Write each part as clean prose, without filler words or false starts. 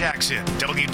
Jackson,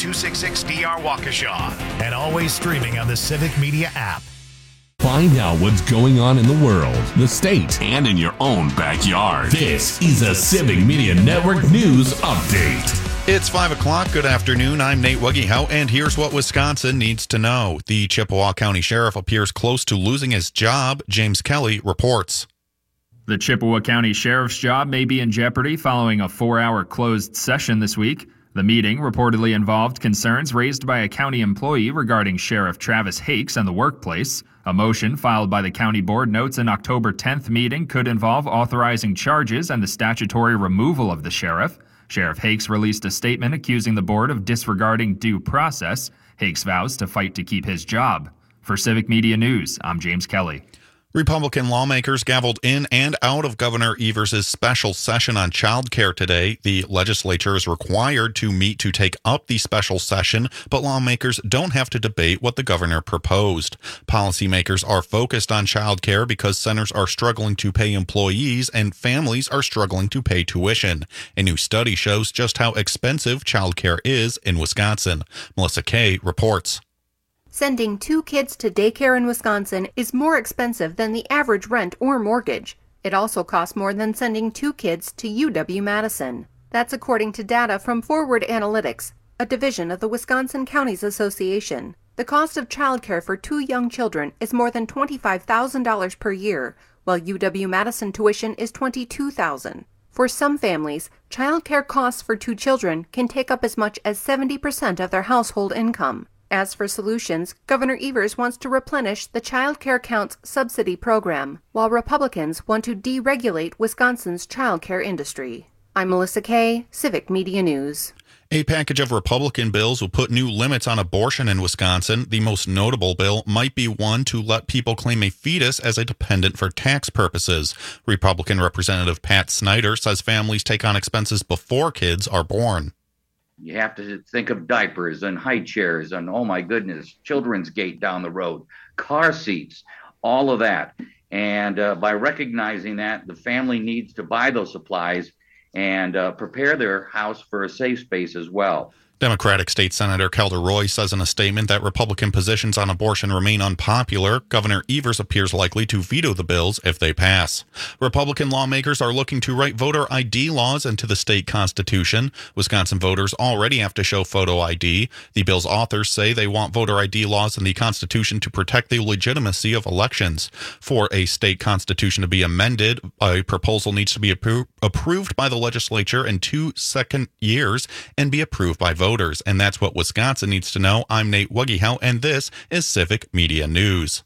W266DR Waukesha, and always streaming on the Civic Media app. Find out what's going on in the world, the state, and in your own backyard. This is a Civic Media Network News Update. It's 5 o'clock. Good afternoon. I'm Nate Wuggehow, and here's what Wisconsin needs to know. The Chippewa County Sheriff appears close to losing his job. James Kelly reports. The Chippewa County Sheriff's job may be in jeopardy following a 4-hour closed session this week. The meeting reportedly involved concerns raised by a county employee regarding Sheriff Travis Hakes and the workplace. A motion filed by the county board notes an October 10th meeting could involve authorizing charges and the statutory removal of the sheriff. Sheriff Hakes released a statement accusing the board of disregarding due process. Hakes vows to fight to keep his job. For Civic Media News, I'm James Kelly. Republican lawmakers gavelled in and out of Governor Evers' special session on child care today. The legislature is required to meet to take up the special session, but lawmakers don't have to debate what the governor proposed. Policymakers are focused on child care because centers are struggling to pay employees and families are struggling to pay tuition. A new study shows just how expensive child care is in Wisconsin. Melissa Kay reports. Sending 2 kids to daycare in Wisconsin is more expensive than the average rent or mortgage. It also costs more than sending 2 kids to UW-Madison. That's according to data from Forward Analytics, a division of the Wisconsin Counties Association. The cost of childcare for 2 young children is more than $25,000 per year, while UW-Madison tuition is $22,000. For some families, childcare costs for 2 children can take up as much as 70% of their household income. As for solutions, Governor Evers wants to replenish the Child Care Counts subsidy program, while Republicans want to deregulate Wisconsin's child care industry. I'm Melissa Kay, Civic Media News. A package of Republican bills will put new limits on abortion in Wisconsin. The most notable bill might be one to let people claim a fetus as a dependent for tax purposes. Republican Representative Pat Snyder says families take on expenses before kids are born. You have to think of diapers and high chairs and, oh my goodness, children's gate down the road, car seats, all of that. And by recognizing that, the family needs to buy those supplies and prepare their house for a safe space as well. Democratic State Senator Kelder Roy says in a statement that Republican positions on abortion remain unpopular. Governor Evers appears likely to veto the bills if they pass. Republican lawmakers are looking to write voter ID laws into the state constitution. Wisconsin voters already have to show photo ID. The bill's authors say they want voter ID laws in the Constitution to protect the legitimacy of elections. For a state constitution to be amended, a proposal needs to be approved by the legislature in 2 second years and be approved by voters. And that's what Wisconsin needs to know. I'm Nate Wuggehow, and this is Civic Media News.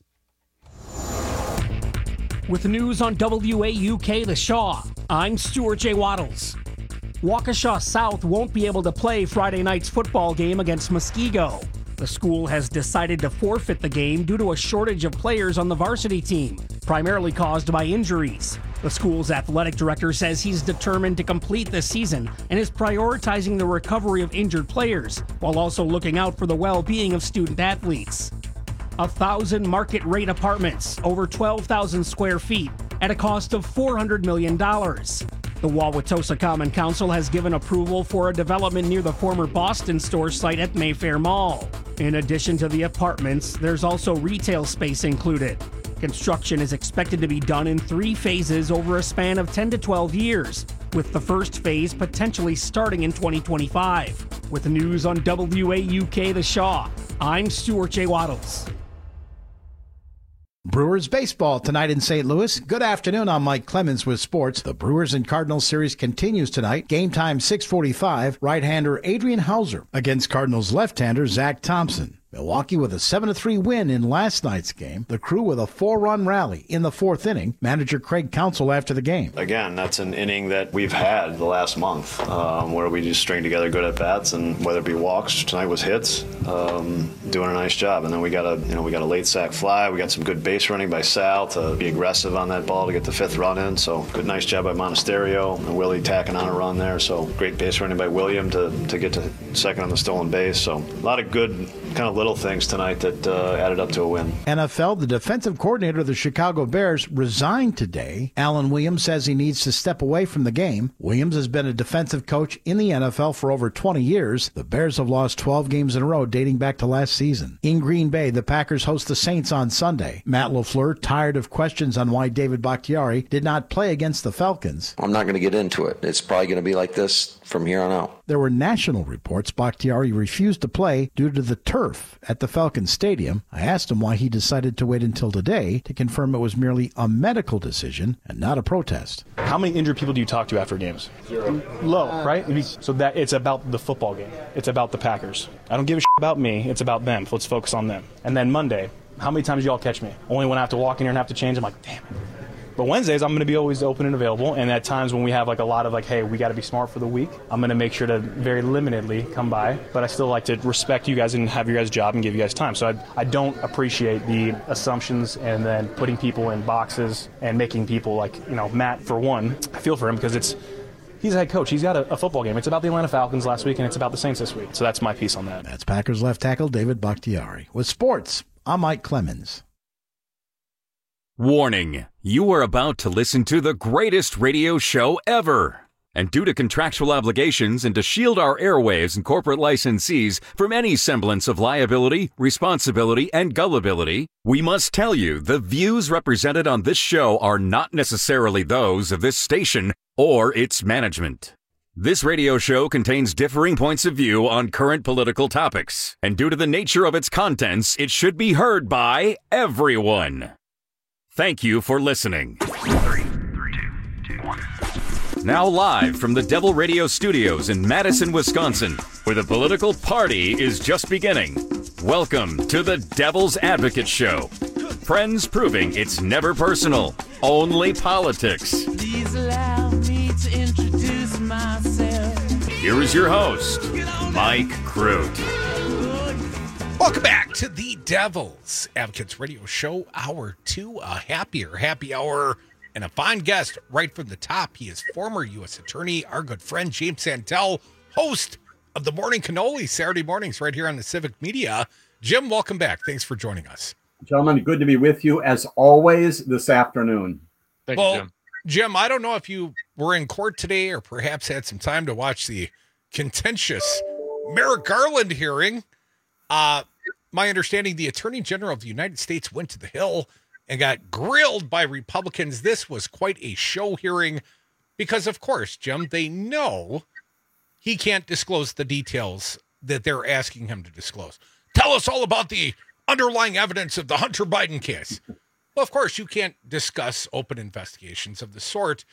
With news on WAUK The Shaw, I'm Stuart J. Waddles. Waukesha South won't be able to play Friday night's football game against Muskego. The school has decided to forfeit the game due to a shortage of players on the varsity team, primarily caused by injuries. The school's athletic director says he's determined to complete the season and is prioritizing the recovery of injured players while also looking out for the well-being of student athletes. 1,000 market-rate apartments, over 12,000 square feet, at a cost of $400 million. The Wauwatosa Common Council has given approval for a development near the former Boston store site at Mayfair Mall. In addition to the apartments, there's also retail space included. Construction is expected to be done in 3 phases over a span of 10 to 12 years, with the first phase potentially starting in 2025. With news on WAUK The Shaw, I'm Stuart J. Waddles. Brewers baseball tonight in St. Louis. Good afternoon, I'm Mike Clemens with sports. The Brewers and Cardinals series continues tonight. Game time 6:45. Right-hander Adrian Hauser against Cardinals left-hander Zach Thompson. Milwaukee with a 7-3 win in last night's game. The Crew with a 4-run rally in the 4th inning. Manager Craig Counsell after the game. Again, that's an inning that we've had the last month where we just string together good at-bats, and whether it be walks, tonight was hits, doing a nice job. And then we got a late sac fly. We got some good base running by Sal to be aggressive on that ball to get the 5th run in. So good, nice job by Monasterio and Willie tacking on a run there. So great base running by William to get to second on the stolen base. So a lot of good kind of little things tonight that added up to a win. NFL, the defensive coordinator of the Chicago Bears, resigned today. Alan Williams says he needs to step away from the game. Williams has been a defensive coach in the NFL for over 20 years. The Bears have lost 12 games in a row dating back to last season. In Green Bay, the Packers host the Saints on Sunday. Matt LaFleur, tired of questions on why David Bakhtiari did not play against the Falcons. I'm not going to get into it. It's probably going to be like this from here on out. There were national reports Bakhtiari refused to play due to the turf at the Falcons Stadium. I asked him why he decided to wait until today to confirm it was merely a medical decision and not a protest. How many injured people do you talk to after games? 0. Low, right? So that it's about the football game. It's about the Packers. I don't give a shit about me. It's about them. Let's focus on them. And then Monday, how many times do y'all catch me? Only when I have to walk in here and have to change, I'm like, damn it. But Wednesdays, I'm going to be always open and available. And at times when we have like a lot of like, hey, we got to be smart for the week, I'm going to make sure to very limitedly come by. But I still like to respect you guys and have your guys' job and give you guys time. So I don't appreciate the assumptions and then putting people in boxes and making people like, Matt, for one, I feel for him because he's a head coach. He's got a football game. It's about the Atlanta Falcons last week and it's about the Saints this week. So that's my piece on that. That's Packers left tackle David Bakhtiari. With sports, I'm Mike Clemens. Warning, you are about to listen to the greatest radio show ever. And due to contractual obligations and to shield our airwaves and corporate licensees from any semblance of liability, responsibility, and gullibility, we must tell you the views represented on this show are not necessarily those of this station or its management. This radio show contains differing points of view on current political topics, and due to the nature of its contents, it should be heard by everyone. Thank you for listening. 3, 2, 1. Now live from the Devil Radio Studios in Madison, Wisconsin, where the political party is just beginning. Welcome to the Devil's Advocate Show. Friends proving it's never personal, only politics. Please allow me to introduce myself. Here is your host, Mike Crute. Welcome back to the Devil's Advocates Radio Show, Hour 2, a happy hour, and a fine guest right from the top. He is former U.S. Attorney, our good friend James Santel, host of the Morning Cannoli, Saturday mornings right here on the Civic Media. Jim, welcome back. Thanks for joining us. Gentlemen, good to be with you as always this afternoon. Thank you, Jim. Jim, I don't know if you were in court today or perhaps had some time to watch the contentious Merrick Garland hearing. My understanding, the Attorney General of the United States went to the Hill and got grilled by Republicans. This was quite a show hearing because, of course, Jim, they know he can't disclose the details that they're asking him to disclose. Tell us all about the underlying evidence of the Hunter Biden case. Well, of course, you can't discuss open investigations of the sort.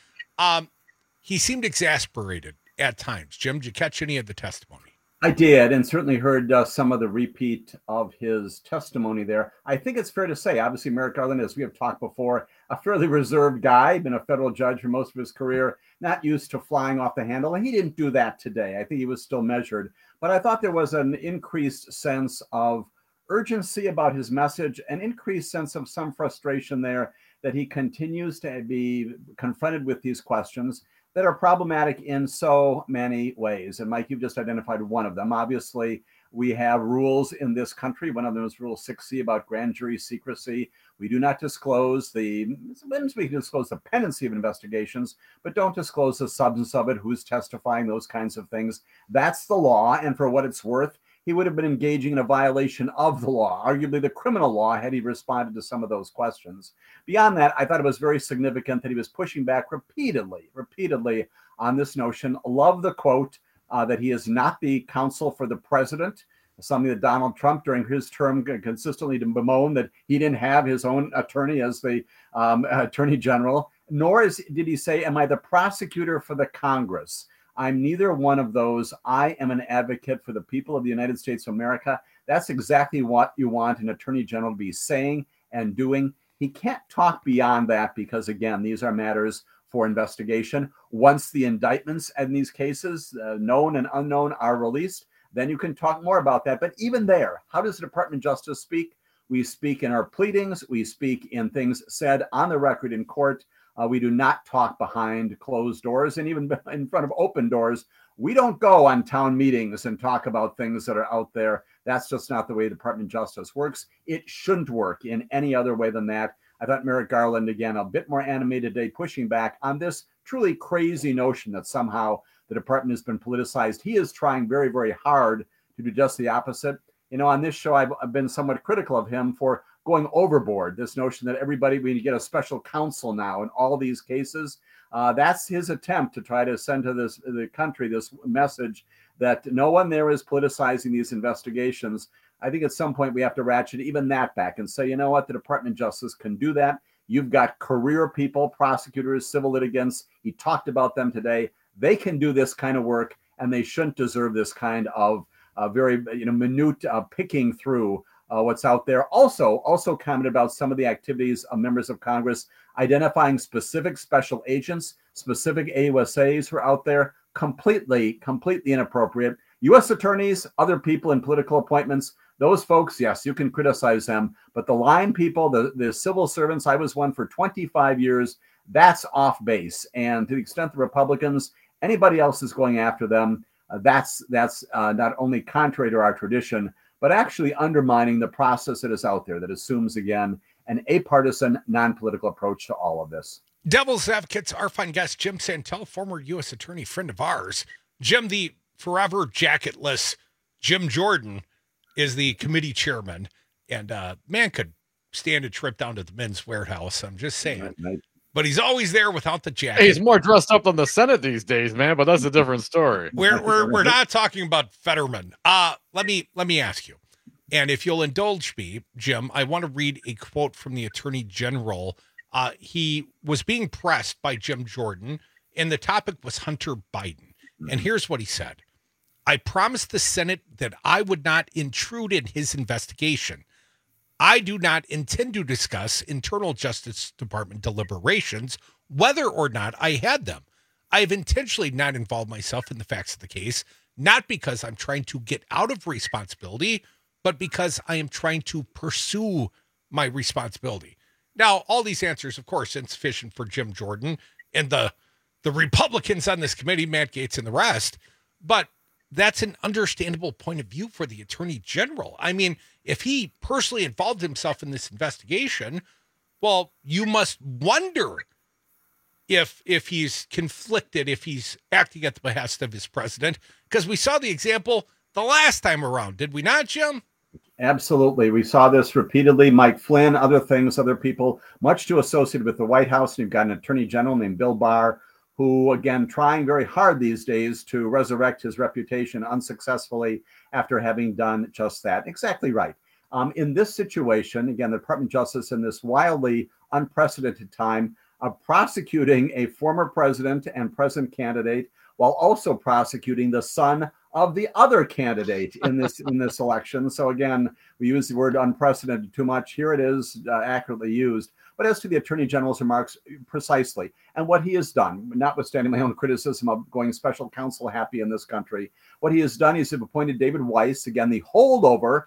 He seemed exasperated at times. Jim, did you catch any of the testimony? I did, and certainly heard some of the repeat of his testimony there. I think it's fair to say, obviously, Merrick Garland, as we have talked before, a fairly reserved guy, been a federal judge for most of his career, not used to flying off the handle, and he didn't do that today. I think he was still measured. But I thought there was an increased sense of urgency about his message, an increased sense of some frustration there that he continues to be confronted with these questions that are problematic in so many ways. And Mike, you've just identified one of them. Obviously, we have rules in this country. One of them is Rule 6C about grand jury secrecy. We do not disclose we can disclose the pendency of investigations, but don't disclose the substance of it, who's testifying, those kinds of things. That's the law. And for what it's worth, he would have been engaging in a violation of the law, arguably the criminal law, had he responded to some of those questions. Beyond that, I thought it was very significant that he was pushing back repeatedly on this notion. Love the quote that he is not the counsel for the president, something that Donald Trump during his term consistently bemoaned that he didn't have his own attorney as the attorney general, nor did he say, am I the prosecutor for the Congress? I'm neither one of those. I am an advocate for the people of the United States of America. That's exactly what you want an attorney general to be saying and doing. He can't talk beyond that because, again, these are matters for investigation. Once the indictments in these cases, known and unknown, are released, then you can talk more about that. But even there, how does the Department of Justice speak? We speak in our pleadings. We speak in things said on the record in court. We do not talk behind closed doors, and even in front of open doors. We don't go on town meetings and talk about things that are out there. That's just not the way the Department of Justice works. It shouldn't work in any other way than that. I thought Merrick Garland, again, a bit more animated today, pushing back on this truly crazy notion that somehow the department has been politicized. He is trying very, very hard to do just the opposite. On this show, I've been somewhat critical of him for going overboard. This notion that we get a special counsel now in all these cases. That's his attempt to try to send to the country this message that no one there is politicizing these investigations. I think at some point we have to ratchet even that back and say, you know what, the Department of Justice can do that. You've got career people, prosecutors, civil litigants. He talked about them today. They can do this kind of work, and they shouldn't deserve this kind of very minute picking through what's out there. Also commented about some of the activities of members of Congress identifying specific special agents, specific AUSAs who are out there. Completely inappropriate. U.S. attorneys, other people in political appointments, those folks, yes, you can criticize them, but the line people, the civil servants, I was one for 25 years, that's off base. And to the extent the Republicans, anybody else is going after them, that's not only contrary to our tradition, but actually undermining the process that is out there that assumes, again, an apartisan, non-political approach to all of this. Devil's Advocates, our fine guest, Jim Santel, former U.S. attorney, friend of ours. Jim, the forever jacketless Jim Jordan, is the committee chairman, and man could stand a trip down to the men's warehouse. I'm just saying. Right. But he's always there without the jacket. Hey, he's more dressed up than the Senate these days, man, but that's a different story. We're not talking about Fetterman. Let me ask you, and if you'll indulge me, Jim, I want to read a quote from the Attorney General. He was being pressed by Jim Jordan, and the topic was Hunter Biden. And here's what he said. I promised the Senate that I would not intrude in his investigation. I do not intend to discuss internal Justice Department deliberations, whether or not I had them. I have intentionally not involved myself in the facts of the case, not because I'm trying to get out of responsibility, but because I am trying to pursue my responsibility. Now, all these answers, of course, insufficient for Jim Jordan and the Republicans on this committee, Matt Gaetz and the rest, but that's an understandable point of view for the Attorney General. I mean, if he personally involved himself in this investigation, well, you must wonder if he's conflicted, if he's acting at the behest of his president, because we saw the example the last time around, did we not, Jim? Absolutely. We saw this repeatedly. Mike Flynn, other people, much too associated with the White House. And you've got an Attorney General named Bill Barr, who, again, trying very hard these days to resurrect his reputation unsuccessfully after having done just that. Exactly right. In this situation, again, the Department of Justice in this wildly unprecedented time of prosecuting a former president and president candidate while also prosecuting the son of the other candidate in this election. So again, we use the word unprecedented too much. Here it is, accurately used. But as to the Attorney General's remarks, precisely, and what he has done, notwithstanding my own criticism of going special counsel happy in this country, what he has done is appointed David Weiss, again, the holdover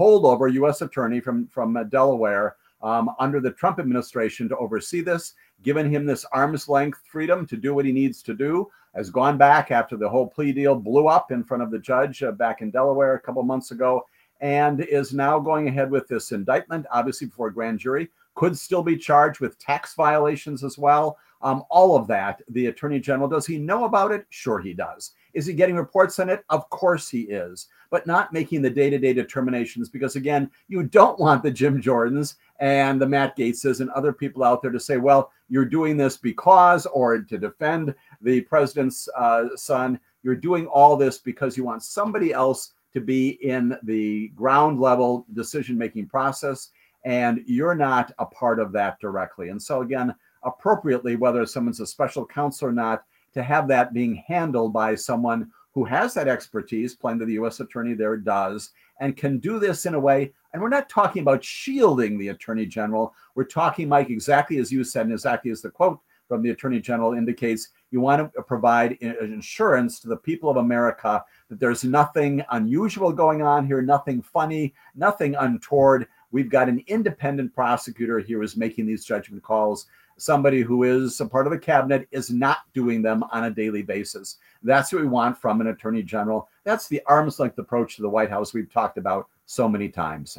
U.S. attorney from Delaware, under the Trump administration to oversee this, given him this arm's length freedom to do what he needs to do, has gone back after the whole plea deal blew up in front of the judge back in Delaware a couple months ago, and is now going ahead with this indictment, obviously before a grand jury, could still be charged with tax violations as well. All of that, the Attorney General, does he know about it? Sure he does. Is he getting reports on it? Of course he is, but not making the day-to-day determinations because, again, you don't want the Jim Jordans and the Matt Gaetzes and other people out there to say, well, you're doing this because, or to defend the president's son, you're doing all this because you want somebody else to be in the ground level decision-making process, and you're not a part of that directly. And so, again, appropriately, whether someone's a special counsel or not, to have that being handled by someone who has that expertise, playing to the U.S. attorney there does, and can do this in a way. And we're not talking about shielding the Attorney General. We're talking, Mike, exactly as you said, and exactly as the quote from the Attorney General indicates, you want to provide insurance to the people of America that there's nothing unusual going on here, nothing funny, nothing untoward. We've got an independent prosecutor here who's making these judgment calls. Somebody who is a part of the cabinet is not doing them on a daily basis. That's what we want from an Attorney General. That's the arm's length approach to the White House we've talked about so many times.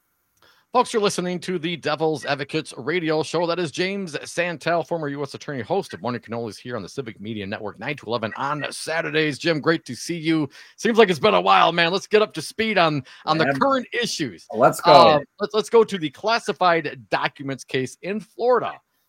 Folks, you're listening to the Devil's Advocates radio show. That is James Santel, former U.S. Attorney, host of Morning Cannolis here on the Civic Media Network, 9 to 11 on Saturdays. Jim, great to see you. Seems like it's been a while, man. Let's get up to speed on the current issues. Let's go. Let's go to the classified documents case in Florida.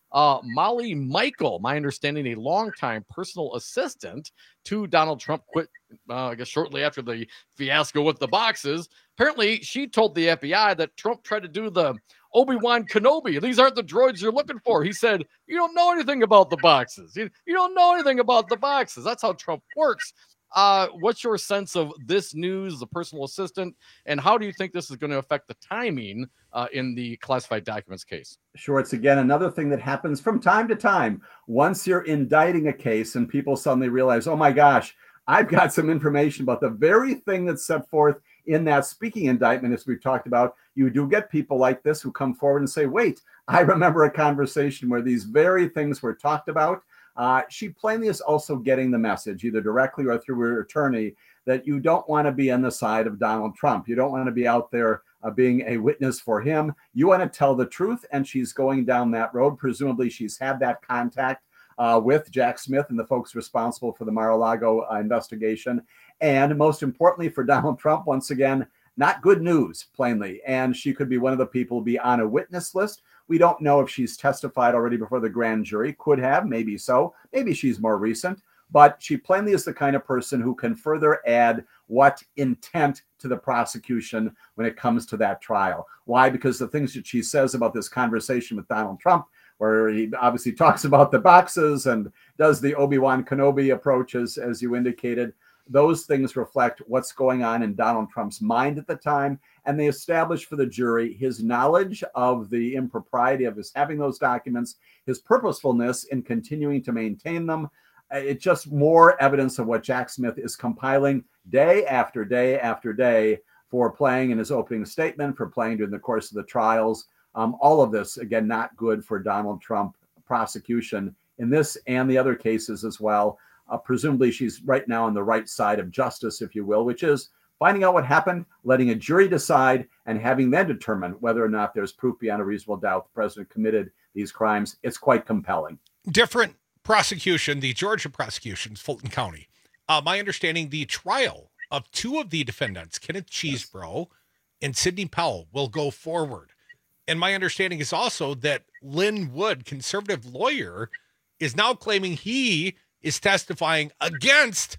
Molly Michael, my understanding, a longtime personal assistant to Donald Trump, quit, I guess, shortly after the fiasco with the boxes. Apparently, she told the FBI that Trump tried to do the Obi-Wan Kenobi. These aren't the droids you're looking for. He said, you don't know anything about the boxes. You don't know anything about the boxes. That's how Trump works. What's your sense of this news, the personal assistant, and how do you think this is going to affect the timing in the classified documents case? Sure. It's, again, another thing that happens from time to time. Once you're indicting a case and people suddenly realize, oh my gosh, I've got some information about the very thing that's set forth in that speaking indictment, as we've talked about, you do get people like this who come forward and say, wait, I remember a conversation where these very things were talked about. She plainly is also getting the message, either directly or through her attorney, that you don't want to be on the side of Donald Trump. You don't want to be out there being a witness for him. You want to tell the truth, and she's going down that road. Presumably, she's had that contact with Jack Smith and the folks responsible for the Mar-a-Lago investigation. And most importantly for Donald Trump, once again, not good news, plainly. And she could be one of the people to be on a witness list. We don't know if she's testified already before the grand jury. Could have, maybe so. Maybe she's more recent. But she plainly is the kind of person who can further add what intent to the prosecution when it comes to that trial. Why? Because the things that she says about this conversation with Donald Trump, where he obviously talks about the boxes and does the Obi-Wan Kenobi approach, as you indicated, those things reflect what's going on in Donald Trump's mind at the time, and they establish for the jury his knowledge of the impropriety of his having those documents, his purposefulness in continuing to maintain them. It's just more evidence of what Jack Smith is compiling day after day after day for playing in his opening statement, for playing during the course of the trials. All of this, again, not good for Donald Trump prosecution in this and the other cases as well. Presumably, she's right now on the right side of justice, if you will, which is finding out what happened, letting a jury decide, and having them determine whether or not there's proof beyond a reasonable doubt the president committed these crimes. It's quite compelling. Different prosecution, the Georgia prosecution, Fulton County. My understanding, the trial of two of the defendants, Kenneth Chesebro and Sidney Powell, will go forward. And my understanding is also that Lynn Wood, conservative lawyer, is now claiming he is testifying against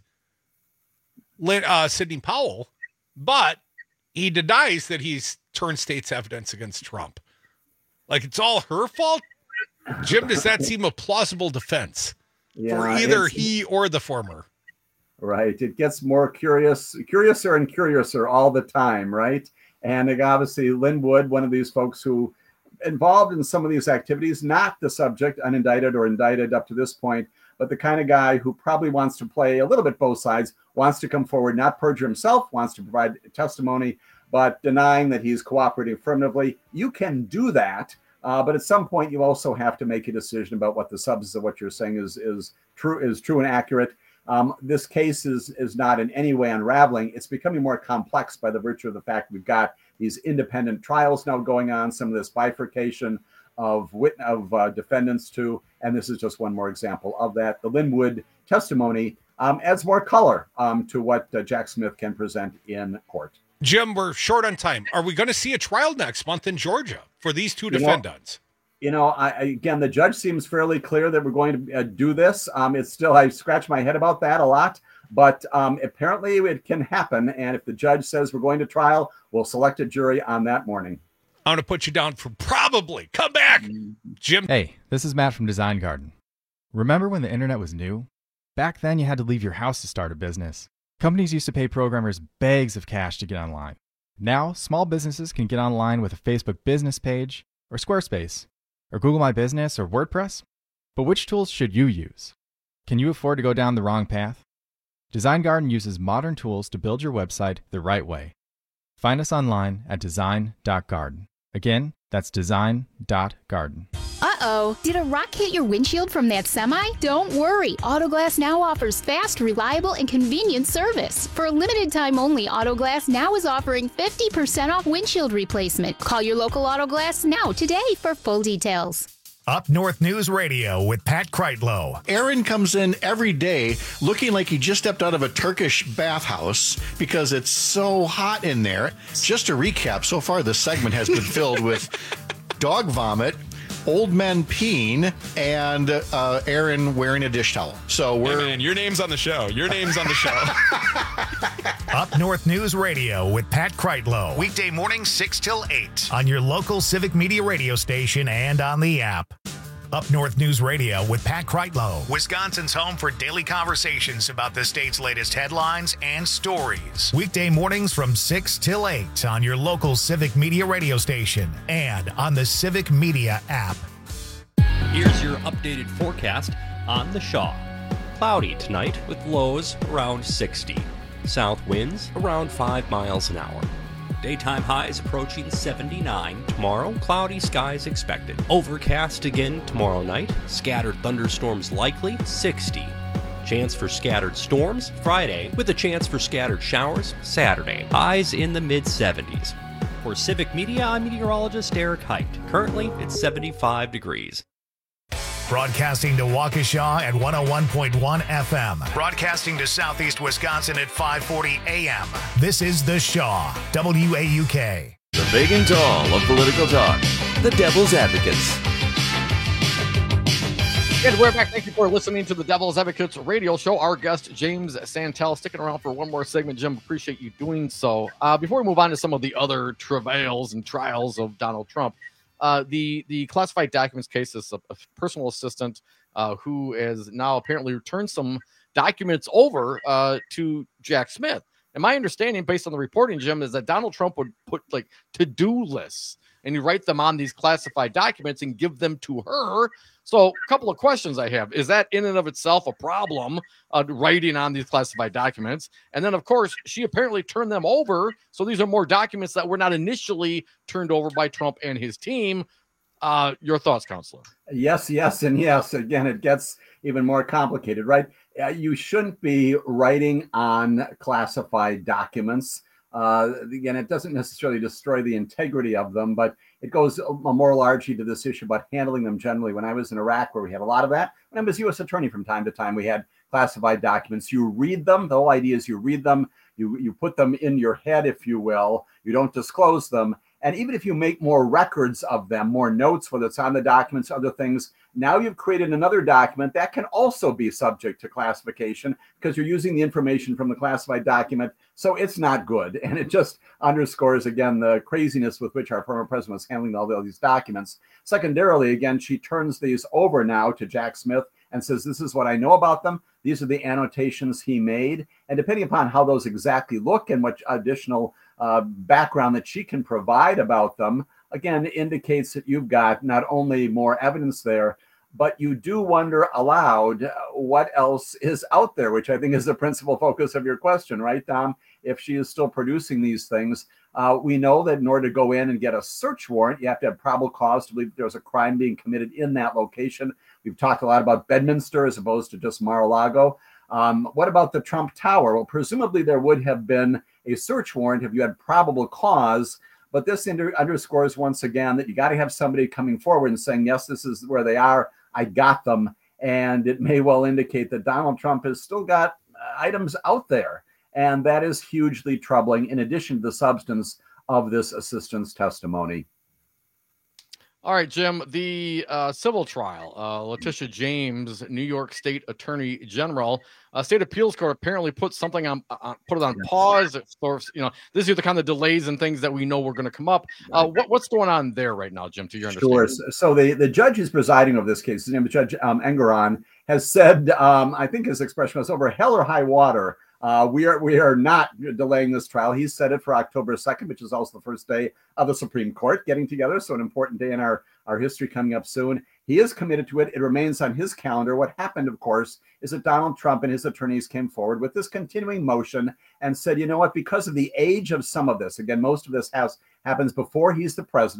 Sidney Powell, but he denies that he's turned state's evidence against Trump. Like, it's all her fault? Jim, does that seem a plausible defense for either he or the former? Right. It gets more curiouser and curiouser all the time, right? And obviously, Lynn Wood, one of these folks who involved in some of these activities, not the subject, unindicted or indicted up to this point, but the kind of guy who probably wants to play a little bit both sides, wants to come forward, not perjure himself, wants to provide testimony, but denying that he's cooperating affirmatively. You can do that, but at some point you also have to make a decision about what the substance of what you're saying is true and accurate. This case is not in any way unraveling. It's becoming more complex by the virtue of the fact we've got these independent trials now going on, some of this bifurcation of defendants too, and this is just one more example of that. The Lynn Wood testimony adds more color to what Jack Smith can present in court. Jim, we're short on time. Are we going to see a trial next month in Georgia for these two defendants? Again, the judge seems fairly clear that we're going to do this. It's still, I scratch my head about that a lot, but apparently it can happen. And if the judge says we're going to trial, we'll select a jury on that morning. I'm going to put you down for probably. Come back, Jim. Hey, this is Matt from Design Garden. Remember when the internet was new? Back then, you had to leave your house to start a business. Companies used to pay programmers bags of cash to get online. Now, small businesses can get online with a Facebook business page, or Squarespace, or Google My Business, or WordPress. But which tools should you use? Can you afford to go down the wrong path? Design Garden uses modern tools to build your website the right way. Find us online at design.garden. Again, that's design.garden. Uh-oh, did a rock hit your windshield from that semi? Don't worry, Autoglass Now offers fast, reliable, and convenient service. For a limited time only, Autoglass Now is offering 50% off windshield replacement. Call your local Autoglass Now today for full details. Up North News Radio with Pat Kreitlow. Aaron comes in every day looking like he just stepped out of a Turkish bathhouse because it's so hot in there. Just to recap, so far this segment has been filled with dog vomit, old men peeing, and Aaron wearing a dish towel. So we're... Hey man, your name's on the show. Your name's on the show. Up North News Radio with Pat Kreitlow. Weekday mornings 6 till 8 on your local Civic Media radio station and on the app. Up North News Radio with Pat Kreitlow, Wisconsin's home for daily conversations about the state's latest headlines and stories. Weekday mornings from 6 till 8 on your local Civic Media radio station and on the Civic Media app. Here's your updated forecast on the Shaw. Cloudy tonight with lows around 60. South winds around 5 miles an hour. Daytime highs approaching 79. Tomorrow, cloudy skies expected. Overcast again tomorrow night. Scattered thunderstorms likely, 60. Chance for scattered storms Friday, with a chance for scattered showers Saturday. Highs in the mid-70s. For Civic Media, I'm meteorologist Eric Height. Currently, it's 75 degrees. Broadcasting to Waukesha at 101.1 FM. Broadcasting to Southeast Wisconsin at 540 AM. This is The Shaw, WAUK. The big and tall of political talk. The Devil's Advocates. And we're back. Thank you for listening to the Devil's Advocates radio show. Our guest, James Santel, sticking around for one more segment. Jim, appreciate you doing so. Before we move on to some of the other travails and trials of Donald Trump, the classified documents case is a personal assistant who has now apparently returned some documents over to Jack Smith. And my understanding, based on the reporting, Jim, is that Donald Trump would put like to-do lists and you write them on these classified documents and give them to her. So a couple of questions I have. Is that in and of itself a problem, writing on these classified documents? And then, of course, she apparently turned them over. So these are more documents that were not initially turned over by Trump and his team. Your thoughts, Counselor? Yes, and yes. Again, it gets even more complicated, right? You shouldn't be writing on classified documents. Again, it doesn't necessarily destroy the integrity of them, but it goes more largely to this issue about handling them generally. When I was in Iraq, where we had a lot of that, when I was U.S. attorney from time to time, we had classified documents. You read them. The whole idea is you read them, you put them in your head, if you will. You don't disclose them. And even if you make more records of them, more notes, whether it's on the documents, other things, now you've created another document that can also be subject to classification because you're using the information from the classified document. So it's not good. And it just underscores, again, the craziness with which our former president was handling all these documents. Secondarily, again, she turns these over now to Jack Smith and says, this is what I know about them. These are the annotations he made. And depending upon how those exactly look and what additional background that she can provide about them, again, indicates that you've got not only more evidence there, but you do wonder aloud what else is out there, which I think is the principal focus of your question, right, Tom? If she is still producing these things, we know that in order to go in and get a search warrant, you have to have probable cause to believe there's a crime being committed in that location. We've talked a lot about Bedminster as opposed to just Mar-a-Lago. What about the Trump Tower? Well, presumably there would have been a search warrant if you had probable cause, but this underscores once again that you got to have somebody coming forward and saying, yes, this is where they are. I got them. And it may well indicate that Donald Trump has still got items out there. And that is hugely troubling, in addition to the substance of this assistant's testimony. All right, Jim, the civil trial, Letitia James, New York State Attorney General, State Appeals Court apparently put something on pause. This is the kind of delays and things that we know were going to come up. What's going on there right now, Jim, to your understanding? Sure. So the judge who's presiding over this case, his name is Judge Engeron, has said, I think his expression was, over hell or high water, we are not delaying this trial. He set it for October 2nd, which is also the first day of the Supreme Court getting together. So an important day in our history coming up soon. He is committed to it. It remains on his calendar. What happened, of course, is that Donald Trump and his attorneys came forward with this continuing motion and said, you know what, because of the age of some of this, again, most of this happens before he's the president,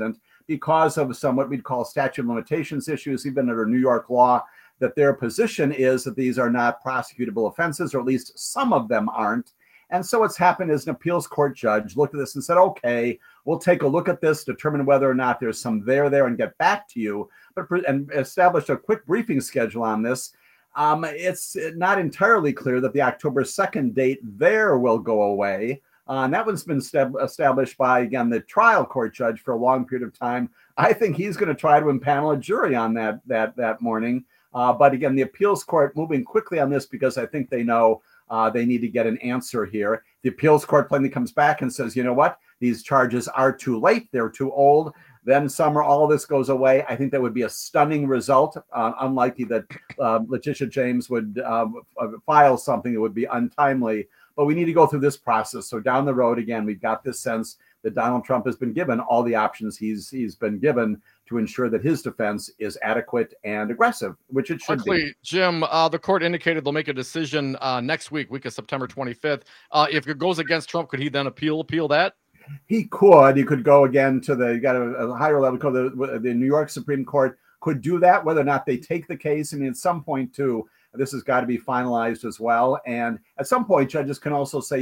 because of some what we'd call statute of limitations issues, even under New York law, that their position is that these are not prosecutable offenses, or at least some of them aren't. And so what's happened is an appeals court judge looked at this and said, okay, we'll take a look at this, determine whether or not there's some there, and get back to you, and established a quick briefing schedule on this. It's not entirely clear that the October 2nd date there will go away. And that one's been established by, again, the trial court judge for a long period of time. I think he's going to try to impanel a jury on that morning. But again, the appeals court moving quickly on this because I think they know they need to get an answer here. The appeals court plainly comes back and says, you know what, these charges are too late. They're too old. Then summer, all of this goes away. I think that would be a stunning result. Unlikely that Letitia James would file something that would be untimely. But we need to go through this process. So down the road, again, we've got this sense that Donald Trump has been given all the options he's been given to ensure that his defense is adequate and aggressive, which it should be. Jim, the court indicated they'll make a decision next week of September 25th. If it goes against Trump, could he then appeal that? He could go again to a higher level. The New York Supreme Court could do that. Whether or not they take the case, and at some point too, this has got to be finalized as well. And at some point, judges can also say,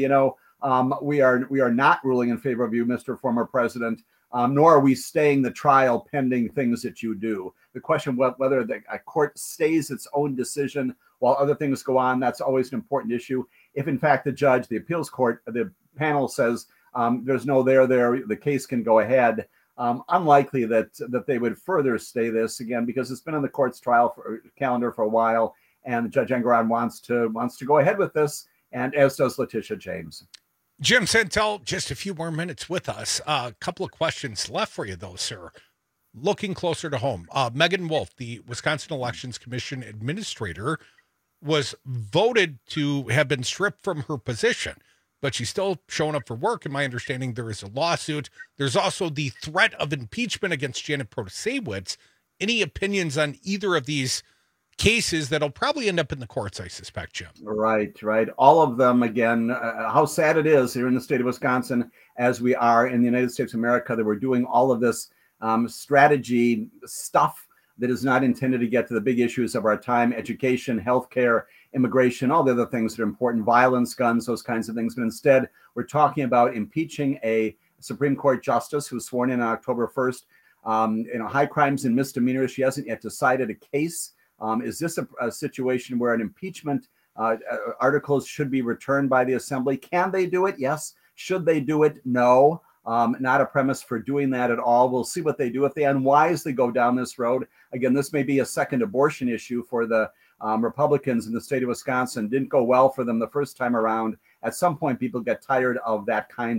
we are not ruling in favor of you, Mr. Former President, nor are we staying the trial pending things that you do. The question whether a court stays its own decision while other things go on, that's always an important issue. If in fact the appeals court, the panel says there's no there, the case can go ahead. Unlikely that they would further stay this again because it's been on the court's calendar for a while, and Judge Engoron wants to go ahead with this, and as does Letitia James. Jim Santel, just a few more minutes with us. A couple of questions left for you, though, sir. Looking closer to home, Megan Wolf, the Wisconsin Elections Commission administrator, was voted to have been stripped from her position, but she's still showing up for work. In my understanding, there is a lawsuit. There's also the threat of impeachment against Janet Protasiewicz. Any opinions on either of these cases that'll probably end up in the courts, I suspect, Jim? Right. All of them, again, how sad it is here in the state of Wisconsin, as we are in the United States of America, that we're doing all of this strategy stuff that is not intended to get to the big issues of our time: education, healthcare, immigration, all the other things that are important, violence, guns, those kinds of things. But instead, we're talking about impeaching a Supreme Court justice who was sworn in on October 1st. High crimes and misdemeanors. She hasn't yet decided a case. Is this a situation where an impeachment articles should be returned by the assembly? Can they do it? Yes. Should they do it? No. Not a premise for doing that at all. We'll see what they do if they unwisely go down this road. Again, this may be a second abortion issue for the Republicans in the state of Wisconsin. Didn't go well for them the first time around. At some point, people get tired of that kind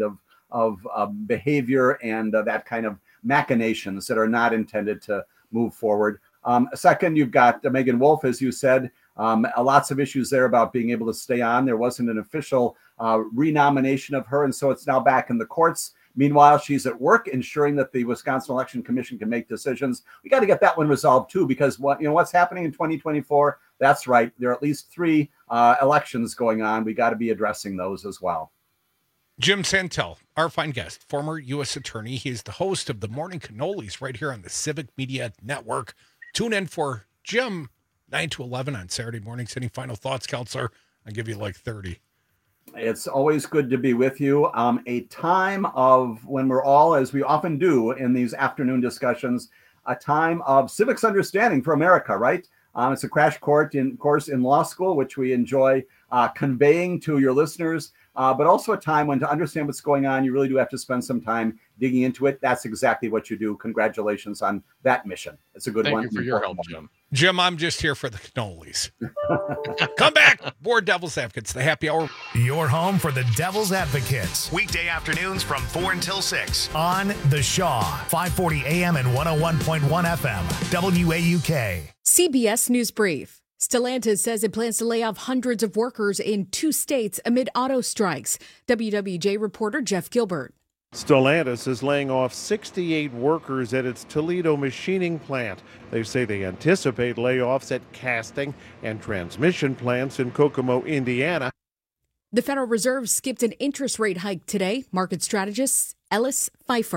of behavior and that kind of machinations that are not intended to move forward. Second, you've got Megan Wolf, as you said, lots of issues there about being able to stay on. There wasn't an official renomination of her, and so it's now back in the courts. Meanwhile, she's at work ensuring that the Wisconsin Election Commission can make decisions. We got to get that one resolved too, because what's happening in 2024? That's right. There are at least 3 elections going on. We got to be addressing those as well. Jim Santel, our fine guest, former U.S. attorney. He is the host of the Morning Cannolis right here on the Civic Media Network. Tune in for Jim 9 to 11 on Saturday mornings. Any final thoughts, Counselor? I'll give you like 30. It's always good to be with you. A time of when we're all, as we often do in these afternoon discussions, a time of civics understanding for America, right? It's a crash course in law school, which we enjoy conveying to your listeners, but also a time when to understand what's going on, you really do have to spend some time digging into it. That's exactly what you do. Congratulations on that mission. It's a good one. Thank you for your help, Jim. Jim, I'm just here for the cannolis. Come back. More Devil's Advocates, the happy hour. Your home for the Devil's Advocates. Weekday afternoons from 4 until 6 on The Shaw, 540 AM and 101.1 FM, WAUK. CBS News Brief. Stellantis says it plans to lay off hundreds of workers in 2 states amid auto strikes. WWJ reporter Jeff Gilbert. Stellantis is laying off 68 workers at its Toledo machining plant. They say they anticipate layoffs at casting and transmission plants in Kokomo, Indiana. The Federal Reserve skipped an interest rate hike today. Market strategist Ellis Pfeiffer.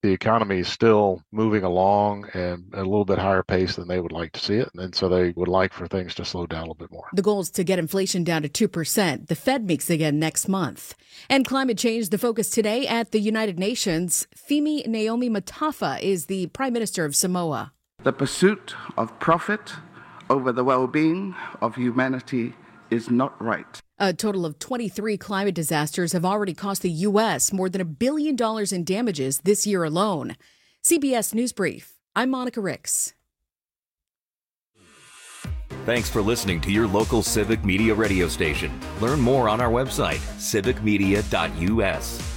the economy is still moving along and at a little bit higher pace than they would like to see it. And so they would like for things to slow down a little bit more. The goal is to get inflation down to 2%. The Fed meets again next month. And climate change, the focus today at the United Nations. Femi Naomi Matafa is the Prime Minister of Samoa. The pursuit of profit over the well-being of humanity is not right. A total of 23 climate disasters have already cost the U.S. more than $1 billion in damages this year alone. CBS News Brief. I'm Monica Ricks. Thanks for listening to your local Civic Media radio station. Learn more on our website, civicmedia.us.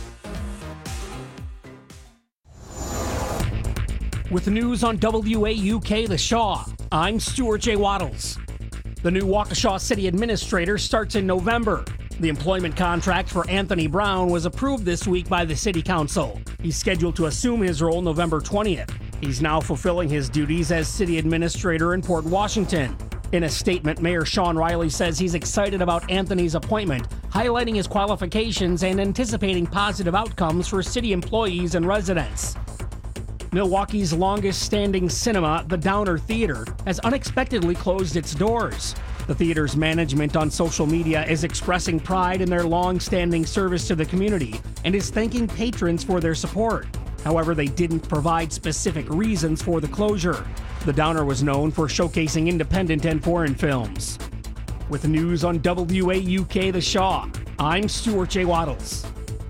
With news on WAUK The Shaw, I'm Stuart J. Waddles. The new Waukesha City Administrator starts in November. The employment contract for Anthony Brown was approved this week by the City Council. He's scheduled to assume his role November 20th. He's now fulfilling his duties as City Administrator in Port Washington. In a statement, Mayor Sean Riley says he's excited about Anthony's appointment, highlighting his qualifications and anticipating positive outcomes for city employees and residents. Milwaukee's longest-standing cinema, the Downer Theater, has unexpectedly closed its doors. The theater's management on social media is expressing pride in their long-standing service to the community and is thanking patrons for their support. However, they didn't provide specific reasons for the closure. The Downer was known for showcasing independent and foreign films. With news on WAUK The Shaw, I'm Stuart J. Waddles.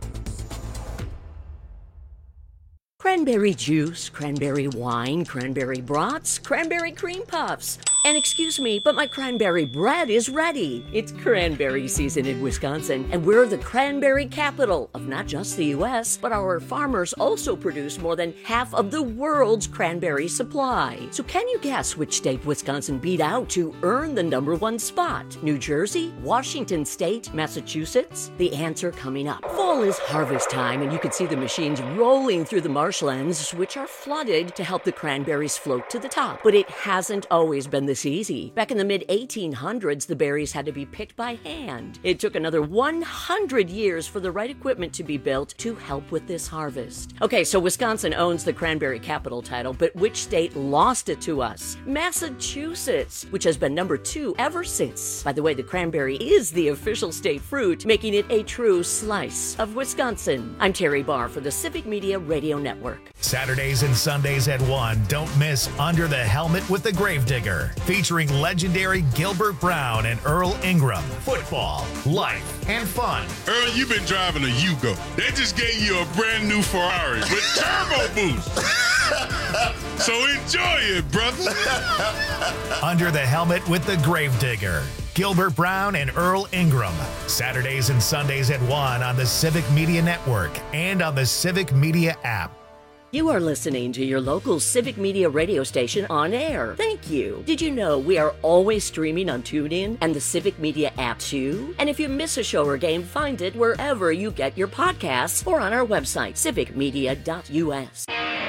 Cranberry juice, cranberry wine, cranberry brats, cranberry cream puffs. And excuse me, but my cranberry bread is ready. It's cranberry season in Wisconsin, and we're the cranberry capital of not just the U.S., but our farmers also produce more than half of the world's cranberry supply. So can you guess which state Wisconsin beat out to earn the #1 spot? New Jersey, Washington State, Massachusetts? The answer coming up. Fall is harvest time, and you can see the machines rolling through the marshlands, which are flooded to help the cranberries float to the top. But it hasn't always been this easy. Back in the mid-1800s, the berries had to be picked by hand. It took another 100 years for the right equipment to be built to help with this harvest. Okay, so Wisconsin owns the cranberry capital title, but which state lost it to us? Massachusetts, which has been #2 ever since. By the way, the cranberry is the official state fruit, making it a true slice of Wisconsin. I'm Terry Barr for the Civic Media Radio Network. Saturdays and Sundays at 1, don't miss Under the Helmet with the Gravedigger, featuring legendary Gilbert Brown and Earl Ingram. Football, life, and fun. Earl, you've been driving a Yugo. They just gave you a brand new Ferrari with turbo boost. So enjoy it, brother. Under the Helmet with the Gravedigger. Gilbert Brown and Earl Ingram. Saturdays and Sundays at 1 on the Civic Media Network and on the Civic Media app. You are listening to your local Civic Media radio station on air. Thank you. Did you know we are always streaming on TuneIn and the Civic Media app too? And if you miss a show or game, find it wherever you get your podcasts or on our website, civicmedia.us.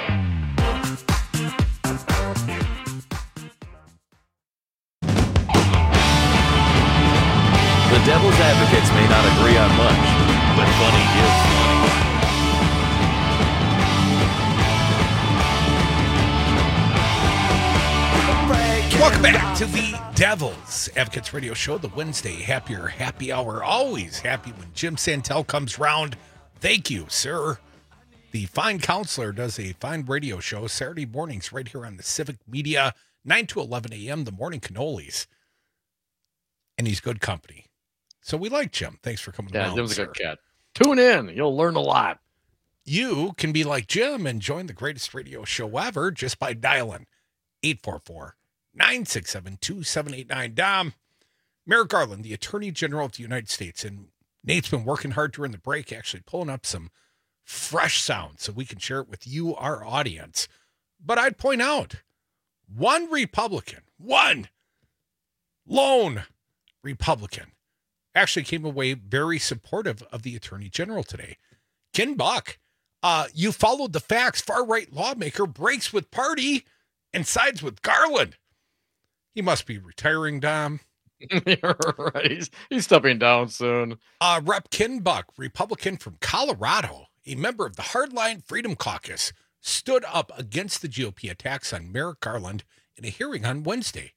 The Devil's Advocates may not agree on much, but funny is funny. Welcome back to the Devil's Advocates Radio Show, the Wednesday happy hour. Always happy when Jim Santel comes round. Thank you, sir. The fine counselor does a fine radio show Saturday mornings right here on the Civic Media, 9 to 11 a.m., the morning cannolis. And he's good company. So we like Jim. Thanks for coming around, Jim's sir. a good cat. Tune in. You'll learn a lot. You can be like Jim and join the greatest radio show ever just by dialing 844-967-2789. Dom, Merrick Garland, the Attorney General of the United States, and Nate's been working hard during the break, actually pulling up some fresh sound so we can share it with you, our audience. But I'd point out, one Republican, one lone Republican, actually came away very supportive of the Attorney General today. Ken Buck, you followed the facts. Far-right lawmaker breaks with party and sides with Garland. He must be retiring, Dom. Right. He's stepping down soon. Rep. Ken Buck, Republican from Colorado, a member of the Hardline Freedom Caucus, stood up against the GOP attacks on Merrick Garland in a hearing on Wednesday.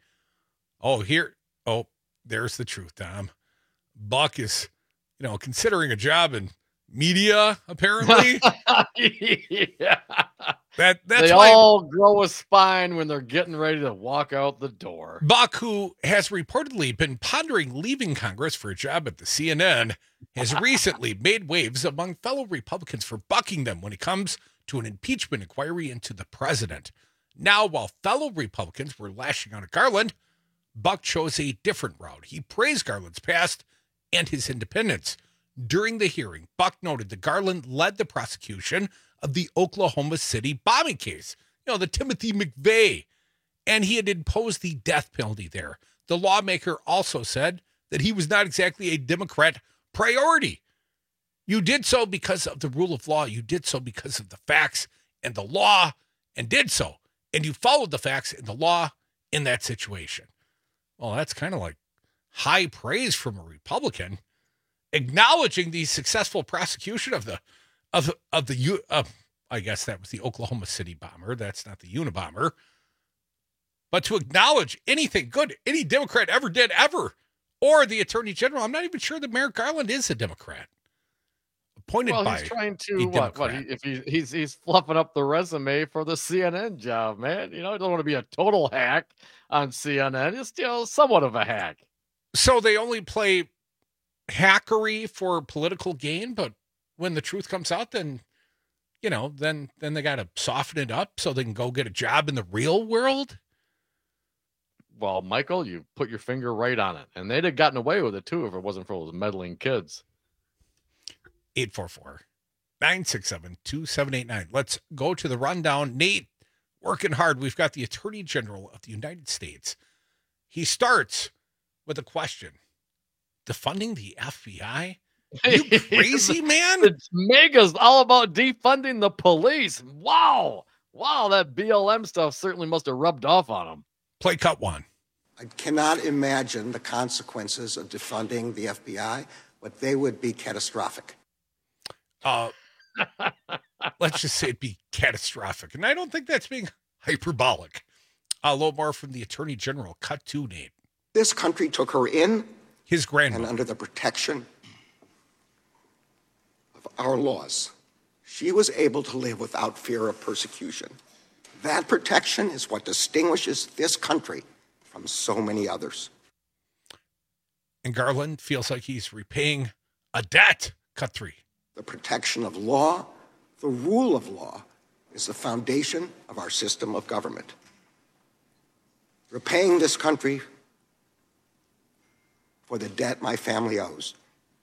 There's the truth, Tom. Buck is, considering a job in media, apparently. Yeah. That's they why all grow a spine when they're getting ready to walk out the door. Buck, who has reportedly been pondering leaving Congress for a job at the CNN, has recently made waves among fellow Republicans for bucking them when it comes to an impeachment inquiry into the president. Now, while fellow Republicans were lashing out at Garland, Buck chose a different route. He praised Garland's past and his independence. During the hearing, Buck noted that Garland led the prosecution of the Oklahoma City bombing case, the Timothy McVeigh, and he had imposed the death penalty there. The lawmaker also said that he was not exactly a Democrat priority. You did so because of the rule of law. You did so because of the facts and the law, and did so. And you followed the facts and the law in that situation. Well, that's kind of like high praise from a Republican, acknowledging the successful prosecution of the I guess that was the Oklahoma City bomber. That's not the Unabomber. But to acknowledge anything good any Democrat ever did, or the Attorney General, I'm not even sure that Merrick Garland is a Democrat. Appointed by he's trying to he's fluffing up the resume for the CNN job, man. You don't want to be a total hack on CNN. It's still somewhat of a hack. So they only play hackery for political gain, but when the truth comes out, then then they got to soften it up so they can go get a job in the real world. Well, Michael, you put your finger right on it, and they'd have gotten away with it too if it wasn't for those meddling kids. 844-967-2789. Let's go to the rundown. Nate, working hard. We've got the Attorney General of the United States. He starts with a question. Defunding the FBI? Are you crazy, man? It's mega's all about defunding the police. Wow, that BLM stuff certainly must have rubbed off on him. Play cut one. I cannot imagine the consequences of defunding the FBI, but they would be catastrophic. Let's just say it'd be catastrophic. And I don't think that's being hyperbolic. A little more from the Attorney General. Cut two, Nate. This country took her in. His grandmother. And under the protection of our laws, she was able to live without fear of persecution. That protection is what distinguishes this country from so many others. And Garland feels like he's repaying a debt. Cut three. The protection of law, the rule of law, is the foundation of our system of government. Repaying this country for the debt my family owes,